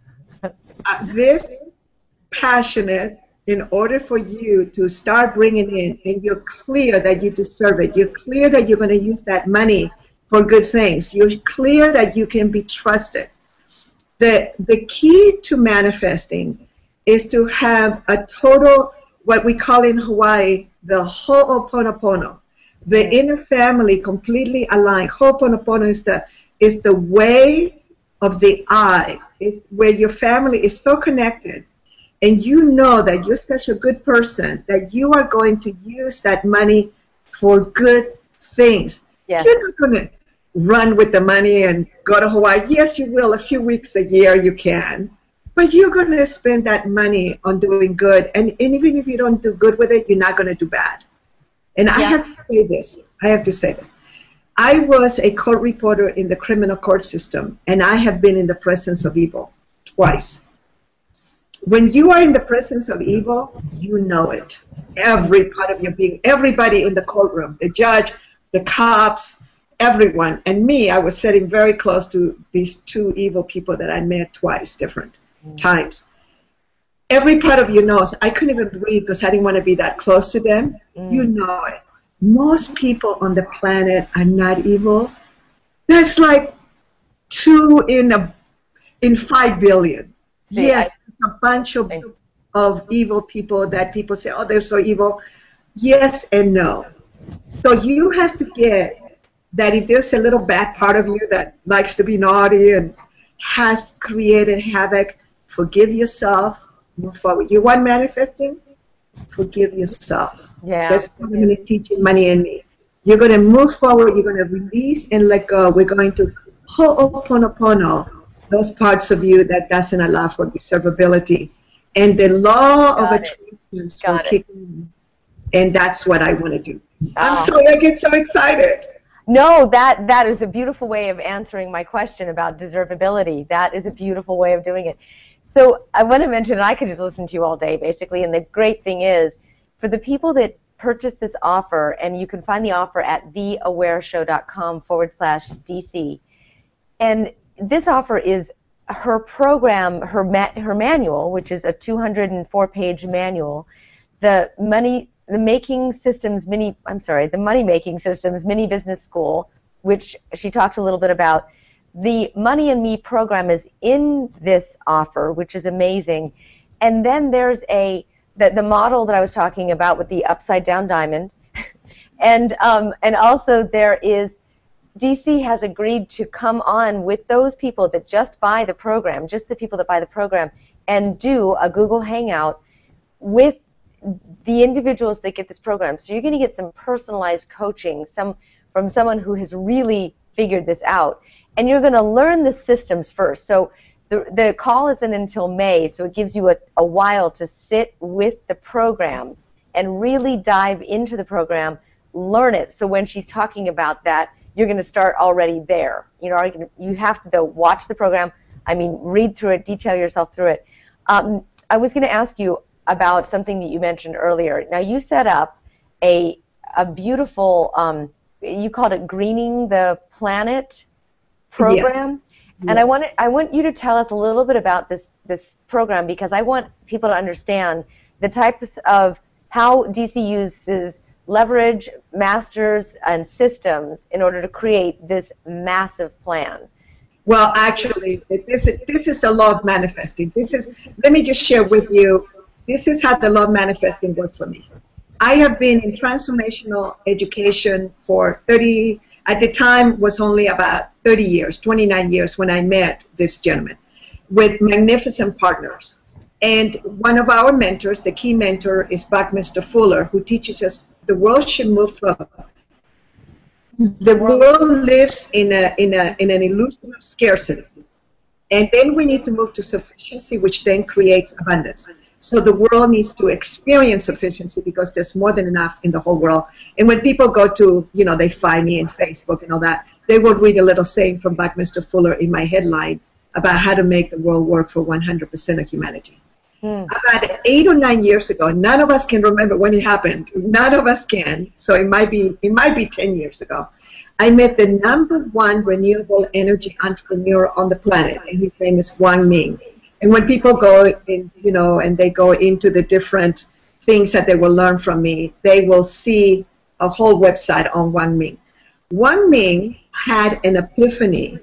[SPEAKER 3] Uh, this passionate in order for you to start bringing in, and you're clear that you deserve it. You're clear that you're going to use that money for good things. You're clear that you can be trusted. The, the key to manifesting is to have a total, what we call in Hawaii, the ho'oponopono, the inner family completely aligned. Ho'oponopono is the, is the way of the I. It's where your family is so connected, and you know that you're such a good person that you are going to use that money for good things. Yes. You're not going to run with the money and go to Hawaii. Yes, you will. A few weeks a year you can. But you're going to spend that money on doing good. And, and even if you don't do good with it, you're not going to do bad. And yeah. I have to say this. I have to say this. I was a court reporter in the criminal court system, and I have been in the presence of evil twice. When you are in the presence of evil, you know it. Every part of your being, everybody in the courtroom, the judge, the cops, everyone. And me, I was sitting very close to these two evil people that I met twice, different mm. times. Every part of you knows. I couldn't even breathe because I didn't want to be that close to them. Mm. You know it. Most people on the planet are not evil. That's like two in a in five billion. See, yes, I, it's a bunch of, of evil people that people say, oh, they're so evil. Yes and no. So you have to get that if there's a little bad part of you that likes to be naughty and has created havoc, forgive yourself, move forward. You want manifesting? Forgive yourself. Yeah. That's what I'm going to teach you, Money and Me. You're going to move forward. You're going to release and let go. We're going to ho'oponopono those parts of you that doesn't allow for deservability. And the law Got of attraction will kick in. And that's what I want to do. Oh. I'm sorry, I get so excited.
[SPEAKER 2] No, that, that is a beautiful way of answering my question about deservability. That is a beautiful way of doing it. So I want to mention, and I could just listen to you all day, basically, and the great thing is, for the people that purchase this offer, and you can find the offer at theawareshow.com forward slash DC, and this offer is her program, her ma her manual, which is a two hundred four page manual, the money, the making systems mini, I'm sorry, the money making systems mini business school, which she talked a little bit about. The Money and Me program is in this offer, which is amazing. And then there's a the, the model that I was talking about with the upside down diamond, and um, and also there is. D C has agreed to come on with those people that just buy the program, just the people that buy the program, and do a Google Hangout with the individuals that get this program. So you're going to get some personalized coaching some from someone who has really figured this out. And you're going to learn the systems first. So the, the call isn't until May, so it gives you a, a while to sit with the program and really dive into the program, learn it. So when she's talking about that, you're going to start already there. You know, you have to, though, watch the program. I mean, read through it, detail yourself through it. Um, I was going to ask you about something that you mentioned earlier. Now, you set up a a beautiful, um, you called it Greening the Planet program. Yes. And yes. I want I want you to tell us a little bit about this this program, because I want people to understand the types of how D C uses leverage, masters, and systems in order to create this massive plan.
[SPEAKER 3] Well, actually, this is, this is the law of manifesting. This is, let me just share with you, this is how the law of manifesting worked for me. I have been in transformational education for thirty, at the time was only about thirty years, twenty-nine years when I met this gentleman, with magnificent partners. And one of our mentors, the key mentor, is Buckminster Fuller, who teaches us the world should move from, the world lives in, a, in, a, in an illusion of scarcity. And then we need to move to sufficiency, which then creates abundance. So the world needs to experience sufficiency because there's more than enough in the whole world. And when people go to, you know, they find me in Facebook and all that, they will read a little saying from Buckminster Fuller in my headline about how to make the world work for one hundred percent of humanity. Hmm. About eight or nine years ago, none of us can remember when it happened. None of us can. So it might be, it might be ten years ago. I met the number one renewable energy entrepreneur on the planet, and his name is Wang Ming. And when people go in, you know, and they go into the different things that they will learn from me, they will see a whole website on Wang Ming. Wang Ming had an epiphany.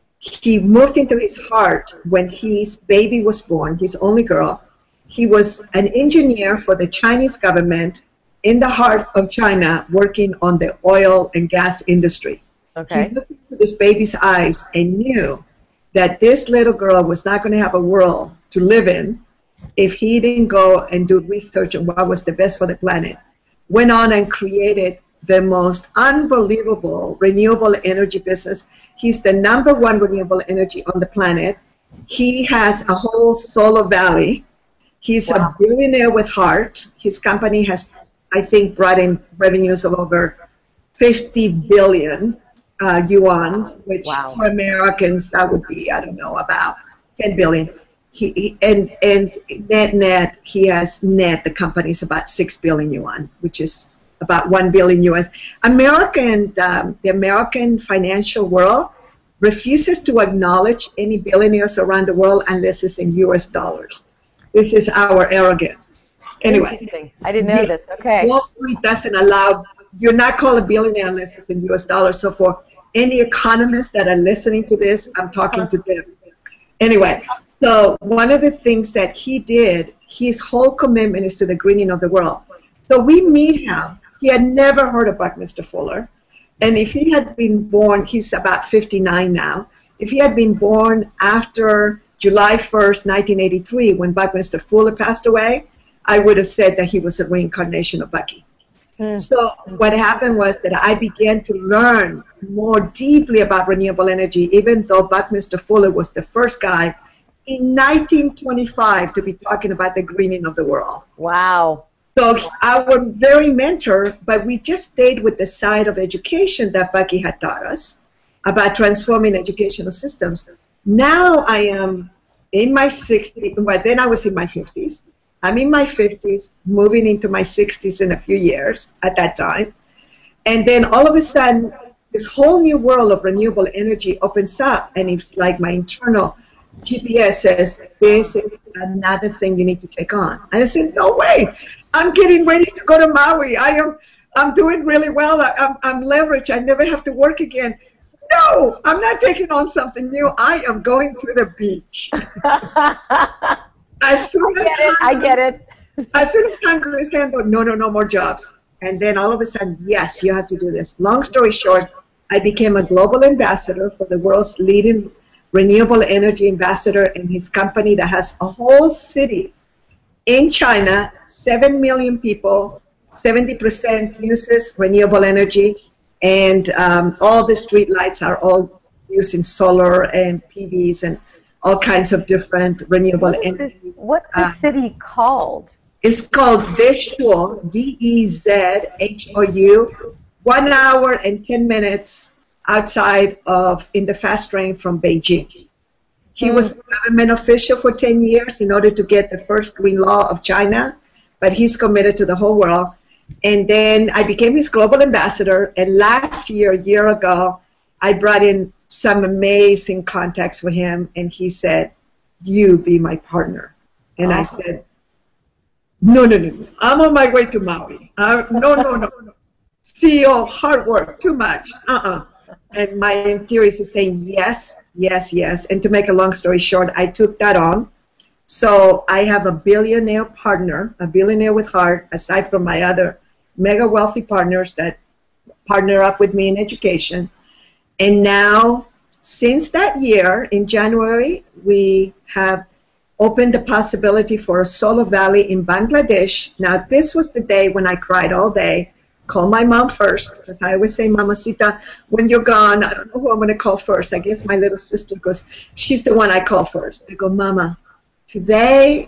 [SPEAKER 3] He moved into his heart when his baby was born, his only girl. He was an engineer for the Chinese government in the heart of China, working on the oil and gas industry. Okay. He looked into this baby's eyes and knew that this little girl was not going to have a world to live in if he didn't go and do research on what was the best for the planet. Went on and created the most unbelievable renewable energy business. He's the number one renewable energy on the planet. He has a whole solar valley. He's wow. a billionaire with heart. His company has, I think, brought in revenues of over fifty billion uh, yuan, which wow. for Americans, that would be, I don't know, about ten billion. He, he, and, and net, net, he has net, the company's about six billion yuan, which is about one billion U S. American, um, the American financial world refuses to acknowledge any billionaires around the world unless it's in U S dollars. This is our arrogance. Anyway.
[SPEAKER 2] Interesting. I didn't know this. Okay.
[SPEAKER 3] Wall Street doesn't allow, you're not called a billionaire unless it's in U S dollars. So for any economists that are listening to this, I'm talking to them. Anyway, so one of the things that he did, his whole commitment is to the greening of the world. So we meet him. He had never heard of Buckminster Fuller. And if he had been born, he's about fifty-nine now. If he had been born after July first, nineteen eighty-three, when Buckminster Fuller passed away, I would have said that he was a reincarnation of Bucky. Mm. So what happened was that I began to learn more deeply about renewable energy, even though Buckminster Fuller was the first guy in nineteen twenty-five to be talking about the greening of the world.
[SPEAKER 2] Wow.
[SPEAKER 3] So our very mentor, but we just stayed with the side of education that Bucky had taught us about transforming educational systems. Now I am in my sixties, well, then I was in my fifties. I'm in my fifties, moving into my sixties in a few years at that time. And then all of a sudden, this whole new world of renewable energy opens up, and it's like my internal G P S says, this is another thing you need to take on. And I said, no way. I'm getting ready to go to Maui. I am, I'm doing really well. I, I'm, I'm leveraged. I never have to work again. No, I'm not taking on something new. I am going to the beach. As soon
[SPEAKER 2] I get
[SPEAKER 3] as
[SPEAKER 2] it. I get it.
[SPEAKER 3] As soon as Hungary is handled, no, no, no more jobs. And then all of a sudden, yes, you have to do this. Long story short, I became a global ambassador for the world's leading renewable energy ambassador in his company that has a whole city in China, seven million people, seventy percent uses renewable energy, and um, all the street lights are all using solar and P Vs and all kinds of different renewable
[SPEAKER 2] what
[SPEAKER 3] energy.
[SPEAKER 2] This, what's the uh, city called?
[SPEAKER 3] It's called Dezhou, D E Z H O U, one hour and ten minutes outside of, in the fast train from Beijing. He mm. was a government official for ten years in order to get the first green law of China, but he's committed to the whole world. And then I became his global ambassador, and last year, a year ago, I brought in some amazing contacts with him, and he said, you be my partner. And oh. I said, no, no, no, no, I'm on my way to Maui. Uh, no, no, no, no. C E O, hard work, too much. Uh-uh. And my interior is saying yes, yes, yes. And to make a long story short, I took that on. So I have a billionaire partner, a billionaire with heart, aside from my other mega wealthy partners that partner up with me in education. And now, since that year, in January, we have opened the possibility for a solar valley in Bangladesh. Now, this was the day when I cried all day. Call my mom first, because I always say, Mamacita, when you're gone, I don't know who I'm going to call first. I guess my little sister, because she's the one I call first. I go, Mama, today,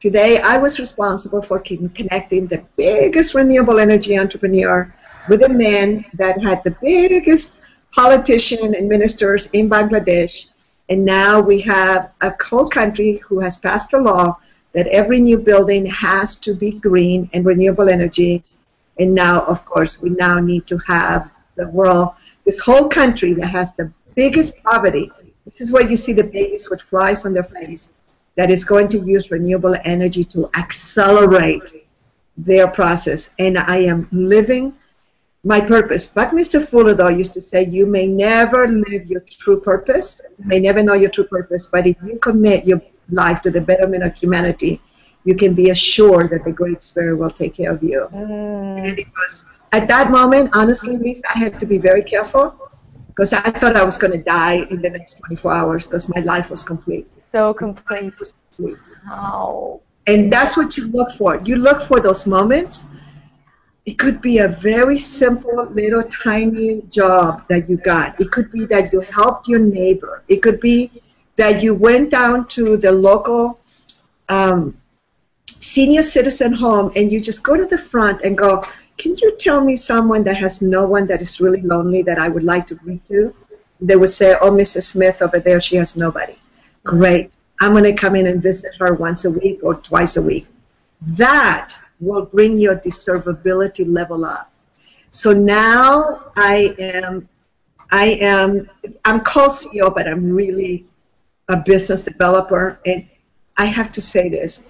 [SPEAKER 3] Today, I was responsible for con- connecting the biggest renewable energy entrepreneur with a man that had the biggest politician and ministers in Bangladesh. And now we have a whole country who has passed a law that every new building has to be green and renewable energy. And now, of course, we now need to have the world, this whole country that has the biggest poverty. This is where you see the babies with flies on their face, that is going to use renewable energy to accelerate their process. And I am living my purpose. Buckminster Fuller, though, used to say, you may never live your true purpose, you may never know your true purpose, but if you commit your life to the betterment of humanity, you can be assured that the Great Spirit will take care of you. Mm. And it was, at that moment, honestly, Lisa, I had to be very careful, because I thought I was going to die in the next twenty-four hours, because my life was complete.
[SPEAKER 2] So complete.
[SPEAKER 3] Was complete.
[SPEAKER 2] Wow.
[SPEAKER 3] And that's what you look for. You look for those moments. It could be a very simple, little, tiny job that you got. It could be that you helped your neighbor. It could be that you went down to the local um, senior citizen home and you just go to the front and go, can you tell me someone that has no one that is really lonely that I would like to read to? They would say, oh, Missus Smith over there, she has nobody. Great. I'm going to come in and visit her once a week or twice a week. That will bring your deservability level up. So now I am, I am, I'm called C E O, but I'm really a business developer. And I have to say this.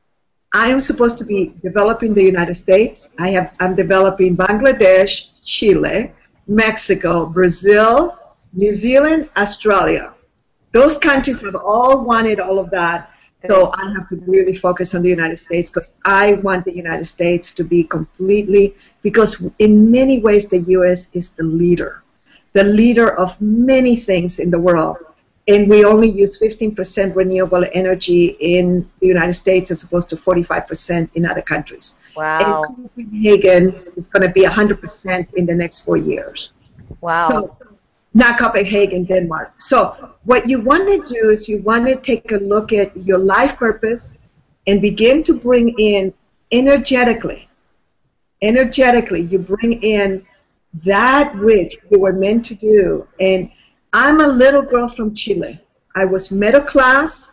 [SPEAKER 3] I am supposed to be developing the United States. I have, I'm developing Bangladesh, Chile, Mexico, Brazil, New Zealand, Australia. Those countries have all wanted all of that. So I have to really focus on the United States, because I want the United States to be completely, because in many ways the U S is the leader, the leader of many things in the world. And we only use fifteen percent renewable energy in the United States as opposed to forty-five percent in other countries.
[SPEAKER 2] Wow.
[SPEAKER 3] And Copenhagen is going to be one hundred percent in the next four years.
[SPEAKER 2] Wow.
[SPEAKER 3] So, not Copenhagen, Denmark. So what you want to do is you want to take a look at your life purpose and begin to bring in energetically, energetically, you bring in that which you were meant to do. And I'm a little girl from Chile. I was middle class.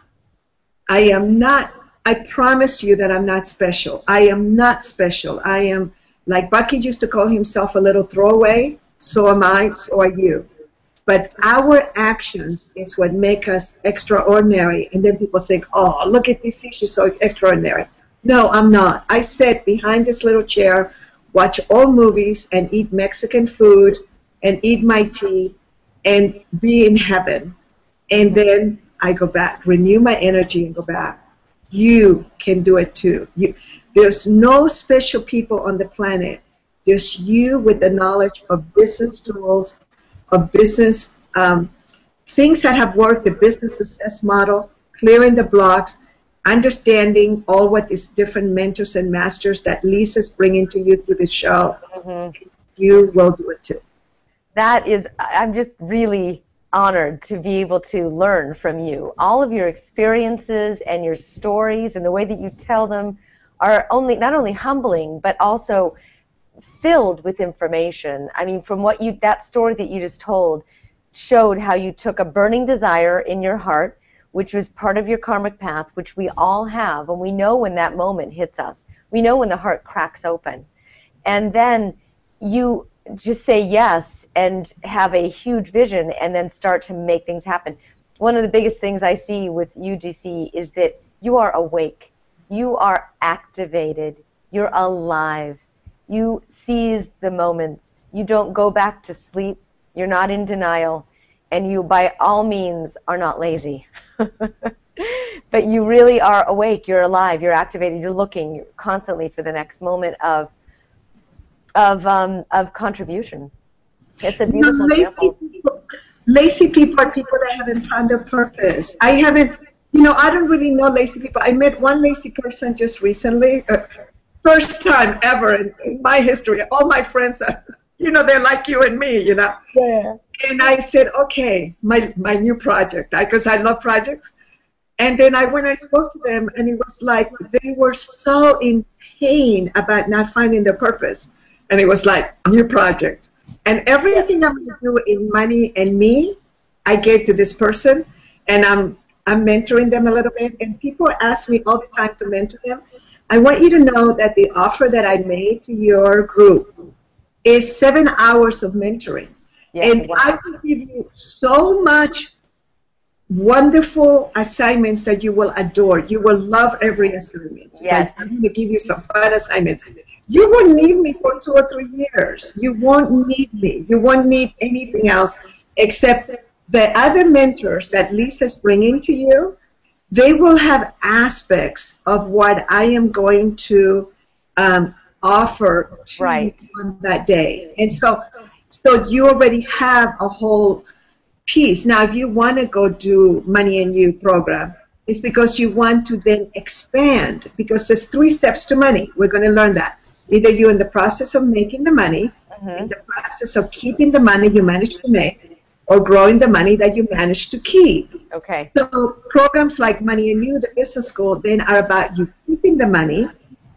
[SPEAKER 3] I am not, I promise you that I'm not special. I am not special. I am, like Bucky used to call himself, a little throwaway. So am I, so are you. But our actions is what make us extraordinary. And then people think, oh, look at this, she's so extraordinary. No, I'm not. I sit behind this little chair, watch old movies, and eat Mexican food, and eat my tea, and be in heaven. And then I go back, renew my energy, and go back. You can do it too. You, there's no special people on the planet. There's you with the knowledge of business tools, of business, um, things that have worked, the business success model, clearing the blocks, understanding all what these different mentors and masters that Lisa's bringing to you through the show. Mm-hmm. You will do it too.
[SPEAKER 2] That is, I'm just really honored to be able to learn from you. All of your experiences and your stories and the way that you tell them are only not only humbling, but also filled with information. I mean, from what you, that story that you just told showed how you took a burning desire in your heart, which was part of your karmic path, which we all have, and we know when that moment hits us. We know when the heart cracks open. And then you just say yes and have a huge vision and then start to make things happen. One of the biggest things I see with U G C is that you are awake. You are activated. You're alive. You seize the moments. You don't go back to sleep. You're not in denial. And you, by all means, are not lazy. But you really are awake. You're alive. You're activated. You're looking constantly for the next moment of of um, of contribution. It's a beautiful
[SPEAKER 3] you know, lazy
[SPEAKER 2] example.
[SPEAKER 3] People, lazy people are people that haven't found their purpose. I haven't, you know, I don't really know lazy people. I met one lazy person just recently. Uh, First time ever in, in my history. All my friends are, you know, they're like you and me, you know. Yeah. And I said, okay, my, my new project, because I, I love projects. And then I, when I spoke to them, and it was like they were so in pain about not finding their purpose. And it was like, new project. And everything I'm going to do in Money and Me, I gave to this person, and I'm I'm mentoring them a little bit. And people ask me all the time to mentor them. I want you to know that the offer that I made to your group is seven hours of mentoring. Yes, and wow. I will give you so much wonderful assignments that you will adore. You will love every assignment.
[SPEAKER 2] Yes.
[SPEAKER 3] I'm going to give you some fun assignments. You won't need me for two or three years. You won't need me. You won't need anything else except the other mentors that Lisa's bringing to you. They will have aspects of what I am going to um, offer to
[SPEAKER 2] right.
[SPEAKER 3] you on that day. And so, so you already have a whole piece. Now, if you want to go do Money and You program, it's because you want to then expand, because there's three steps to money. We're going to learn that. Either you're in the process of making the money, mm-hmm. in the process of keeping the money you managed to make, or growing the money that you managed to keep.
[SPEAKER 2] Okay.
[SPEAKER 3] So programs like Money and You, the business school, then are about you keeping the money,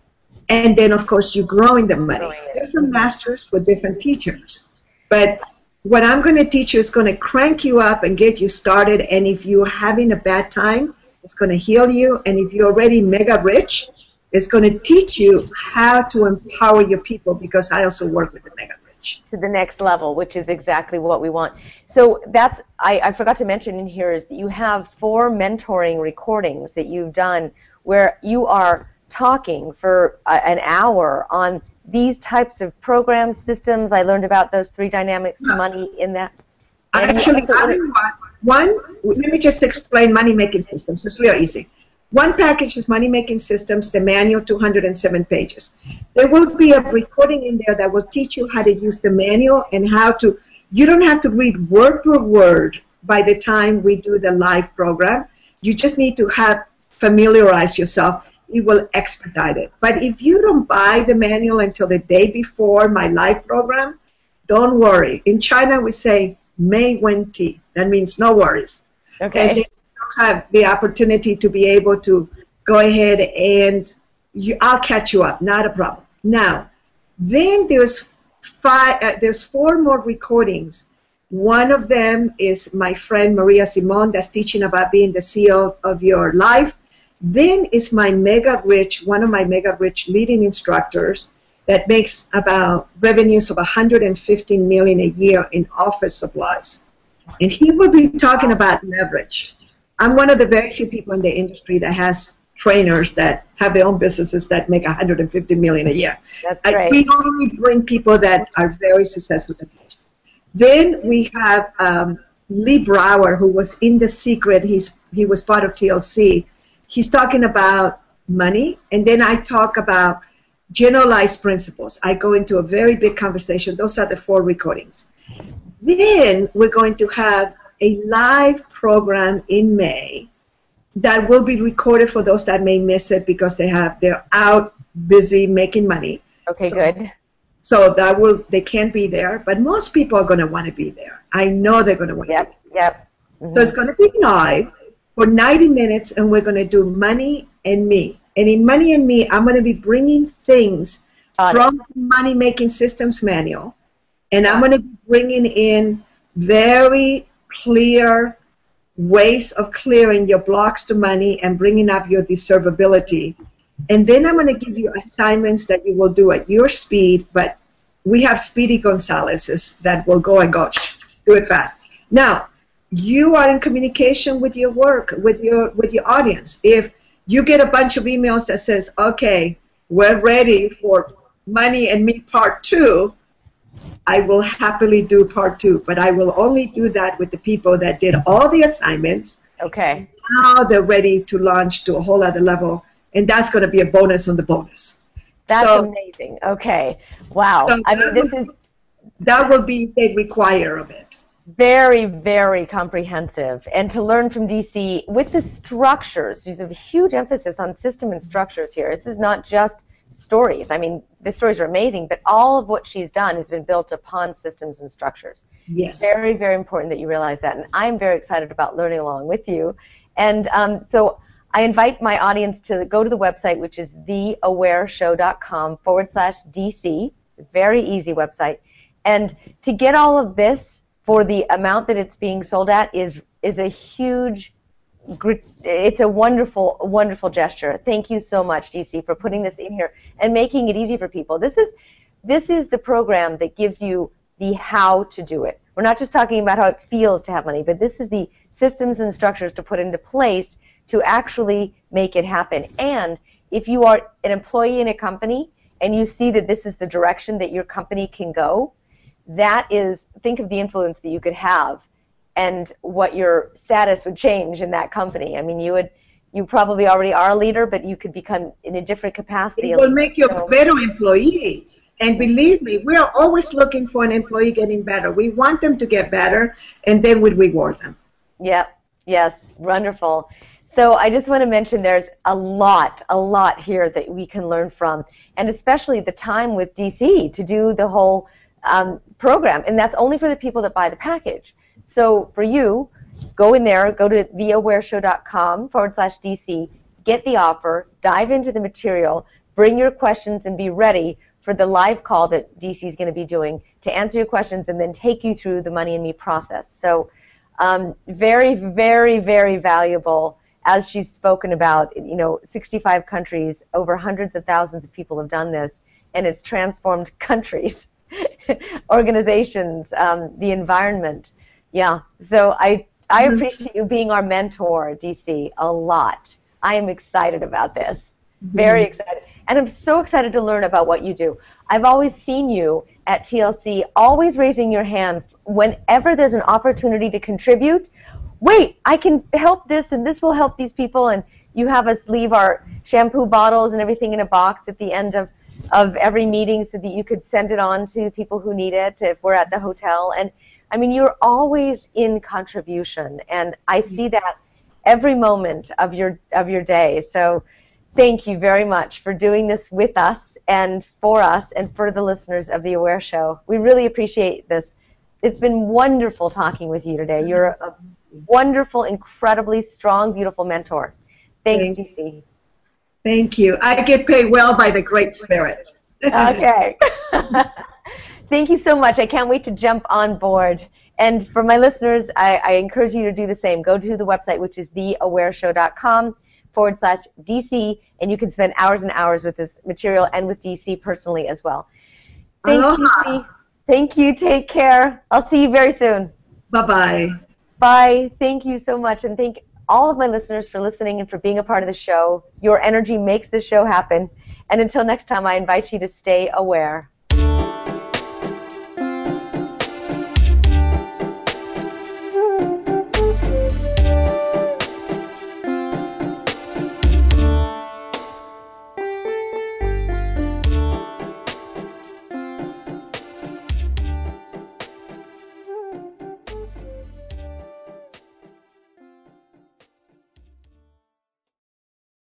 [SPEAKER 3] and then, of course, you growing the money. Growing different masters for different teachers. But what I'm going to teach you is going to crank you up and get you started, and if you're having a bad time, it's going to heal you, and if you're already mega rich, it's going to teach you how to empower your people, because I also work with the mega rich.
[SPEAKER 2] To the next level, which is exactly what we want. So that's, I, I forgot to mention in here, is that you have four mentoring recordings that you've done where you are talking for a, an hour on these types of programs, systems. I learned about those three dynamics to money in that.
[SPEAKER 3] And Actually, one, one, let me just explain money-making systems. It's real easy. One package is money-making systems, the manual, two hundred seven pages. There will be a recording in there that will teach you how to use the manual and how to, you don't have to read word per word by the time we do the live program. You just need to have familiarize yourself. It will expedite it. But if you don't buy the manual until the day before my live program, don't worry. In China, we say, Mei Wen Ti. That means no worries.
[SPEAKER 2] Okay.
[SPEAKER 3] And then you have the opportunity to be able to go ahead and you, I'll catch you up. Not a problem. Now, then there's five. Uh, there's four more recordings. One of them is my friend Maria Simon that's teaching about being the C E O of your life. Then is my mega rich, one of my mega rich leading instructors that makes about revenues of one hundred fifteen million dollars a year in office supplies. And he will be talking about leverage. I'm one of the very few people in the industry that has trainers that have their own businesses that make one hundred fifty million dollars a year.
[SPEAKER 2] That's
[SPEAKER 3] I,
[SPEAKER 2] right.
[SPEAKER 3] We only bring people that are very successful in the future. Then we have um, Lee Brower, who was in The Secret. He's, he was part of T L C. He's talking about money, and then I talk about generalized principles. I go into a very big conversation. Those are the four recordings. Then we're going to have a live program in May that will be recorded for those that may miss it because they have they're out busy making money.
[SPEAKER 2] Okay,
[SPEAKER 3] so,
[SPEAKER 2] good.
[SPEAKER 3] So that will they can't be there, but most people are going to want to be there. I know they're going to want
[SPEAKER 2] yep,
[SPEAKER 3] to be there.
[SPEAKER 2] Yep. Mm-hmm.
[SPEAKER 3] So it's going to be live for ninety minutes, and we're going to do Money and Me. And in Money and Me, I'm going to be bringing things
[SPEAKER 2] Got
[SPEAKER 3] from the Money Making Systems Manual, and I'm going to be bringing in very clear ways of clearing your blocks to money and bringing up your deservability. And then I'm going to give you assignments that you will do at your speed, but we have Speedy Gonzalez's that will go and go, do it fast. Now, you are in communication with your work, with your with your audience. If you get a bunch of emails that says, okay, we're ready for Money and Me part two, I will happily do part two, but I will only do that with the people that did all the assignments.
[SPEAKER 2] Okay.
[SPEAKER 3] Now they're ready to launch to a whole other level, and that's going to be a bonus on the bonus.
[SPEAKER 2] That's
[SPEAKER 3] so,
[SPEAKER 2] amazing. Okay. Wow.
[SPEAKER 3] So
[SPEAKER 2] I mean, this
[SPEAKER 3] will,
[SPEAKER 2] is...
[SPEAKER 3] That will be they require of it.
[SPEAKER 2] Very, very comprehensive. And to learn from D C with the structures, there's a huge emphasis on system and structures here. This is not just stories. I mean, the stories are amazing, but all of what she's done has been built upon systems and structures.
[SPEAKER 3] Yes.
[SPEAKER 2] Very, very important that you realize that. And I'm very excited about learning along with you. And um, so I invite my audience to go to the website, which is theawareshow.com forward slash DC. Very easy website. And to get all of this for the amount that it's being sold at is is a huge, it's a wonderful, wonderful gesture. Thank you so much, D C, for putting this in here and making it easy for people. This is this is the program that gives you the how to do it. We're not just talking about how it feels to have money, but this is the systems and structures to put into place to actually make it happen. And if you are an employee in a company and you see that this is the direction that your company can go, that is, think of the influence that you could have and what your status would change in that company. I mean, you would, you probably already are a leader, but you could become in a different capacity.
[SPEAKER 3] It will make you a better employee. And believe me, we are always looking for an employee getting better. We want them to get better, and then we reward them.
[SPEAKER 2] Yep. Yes. Wonderful. So I just want to mention there's a lot, a lot here that we can learn from, and especially the time with D C to do the whole um, program. And that's only for the people that buy the package. So for you, go in there, go to theawareshow.com forward slash DC, get the offer, dive into the material, bring your questions, and be ready for the live call that D C is going to be doing to answer your questions and then take you through the Money and Me process. So um, very, very, very valuable. As she's spoken about, you know, sixty-five countries, over hundreds of thousands of people have done this, and it's transformed countries, organizations, um, the environment. Yeah, so I, I appreciate you being our mentor, D C, a lot. I am excited about this, very excited. And I'm so excited to learn about what you do. I've always seen you at T L C always raising your hand whenever there's an opportunity to contribute. Wait, I can help this, and this will help these people, and you have us leave our shampoo bottles and everything in a box at the end of, of every meeting so that you could send it on to people who need it if we're at the hotel. And, I mean, you're always in contribution, and I see that every moment of your, of your day. So thank you very much for doing this with us and for us and for the listeners of The Aware Show. We really appreciate this. It's been wonderful talking with you today. You're a wonderful, incredibly strong, beautiful mentor. Thanks,
[SPEAKER 3] Thank
[SPEAKER 2] D C.
[SPEAKER 3] Thank you. I get paid well by the Great Spirit.
[SPEAKER 2] Okay. Thank you so much. I can't wait to jump on board. And for my listeners, I, I encourage you to do the same. Go to the website, which is theawareshow.com forward slash DC, and you can spend hours and hours with this material and with D C personally as well. Thank
[SPEAKER 3] Aloha.
[SPEAKER 2] you, D C. Thank you. Take care. I'll see you very soon.
[SPEAKER 3] Bye-bye.
[SPEAKER 2] Bye. Thank you so much, and thank all of my listeners for listening and for being a part of the show. Your energy makes the show happen. And until next time, I invite you to stay aware.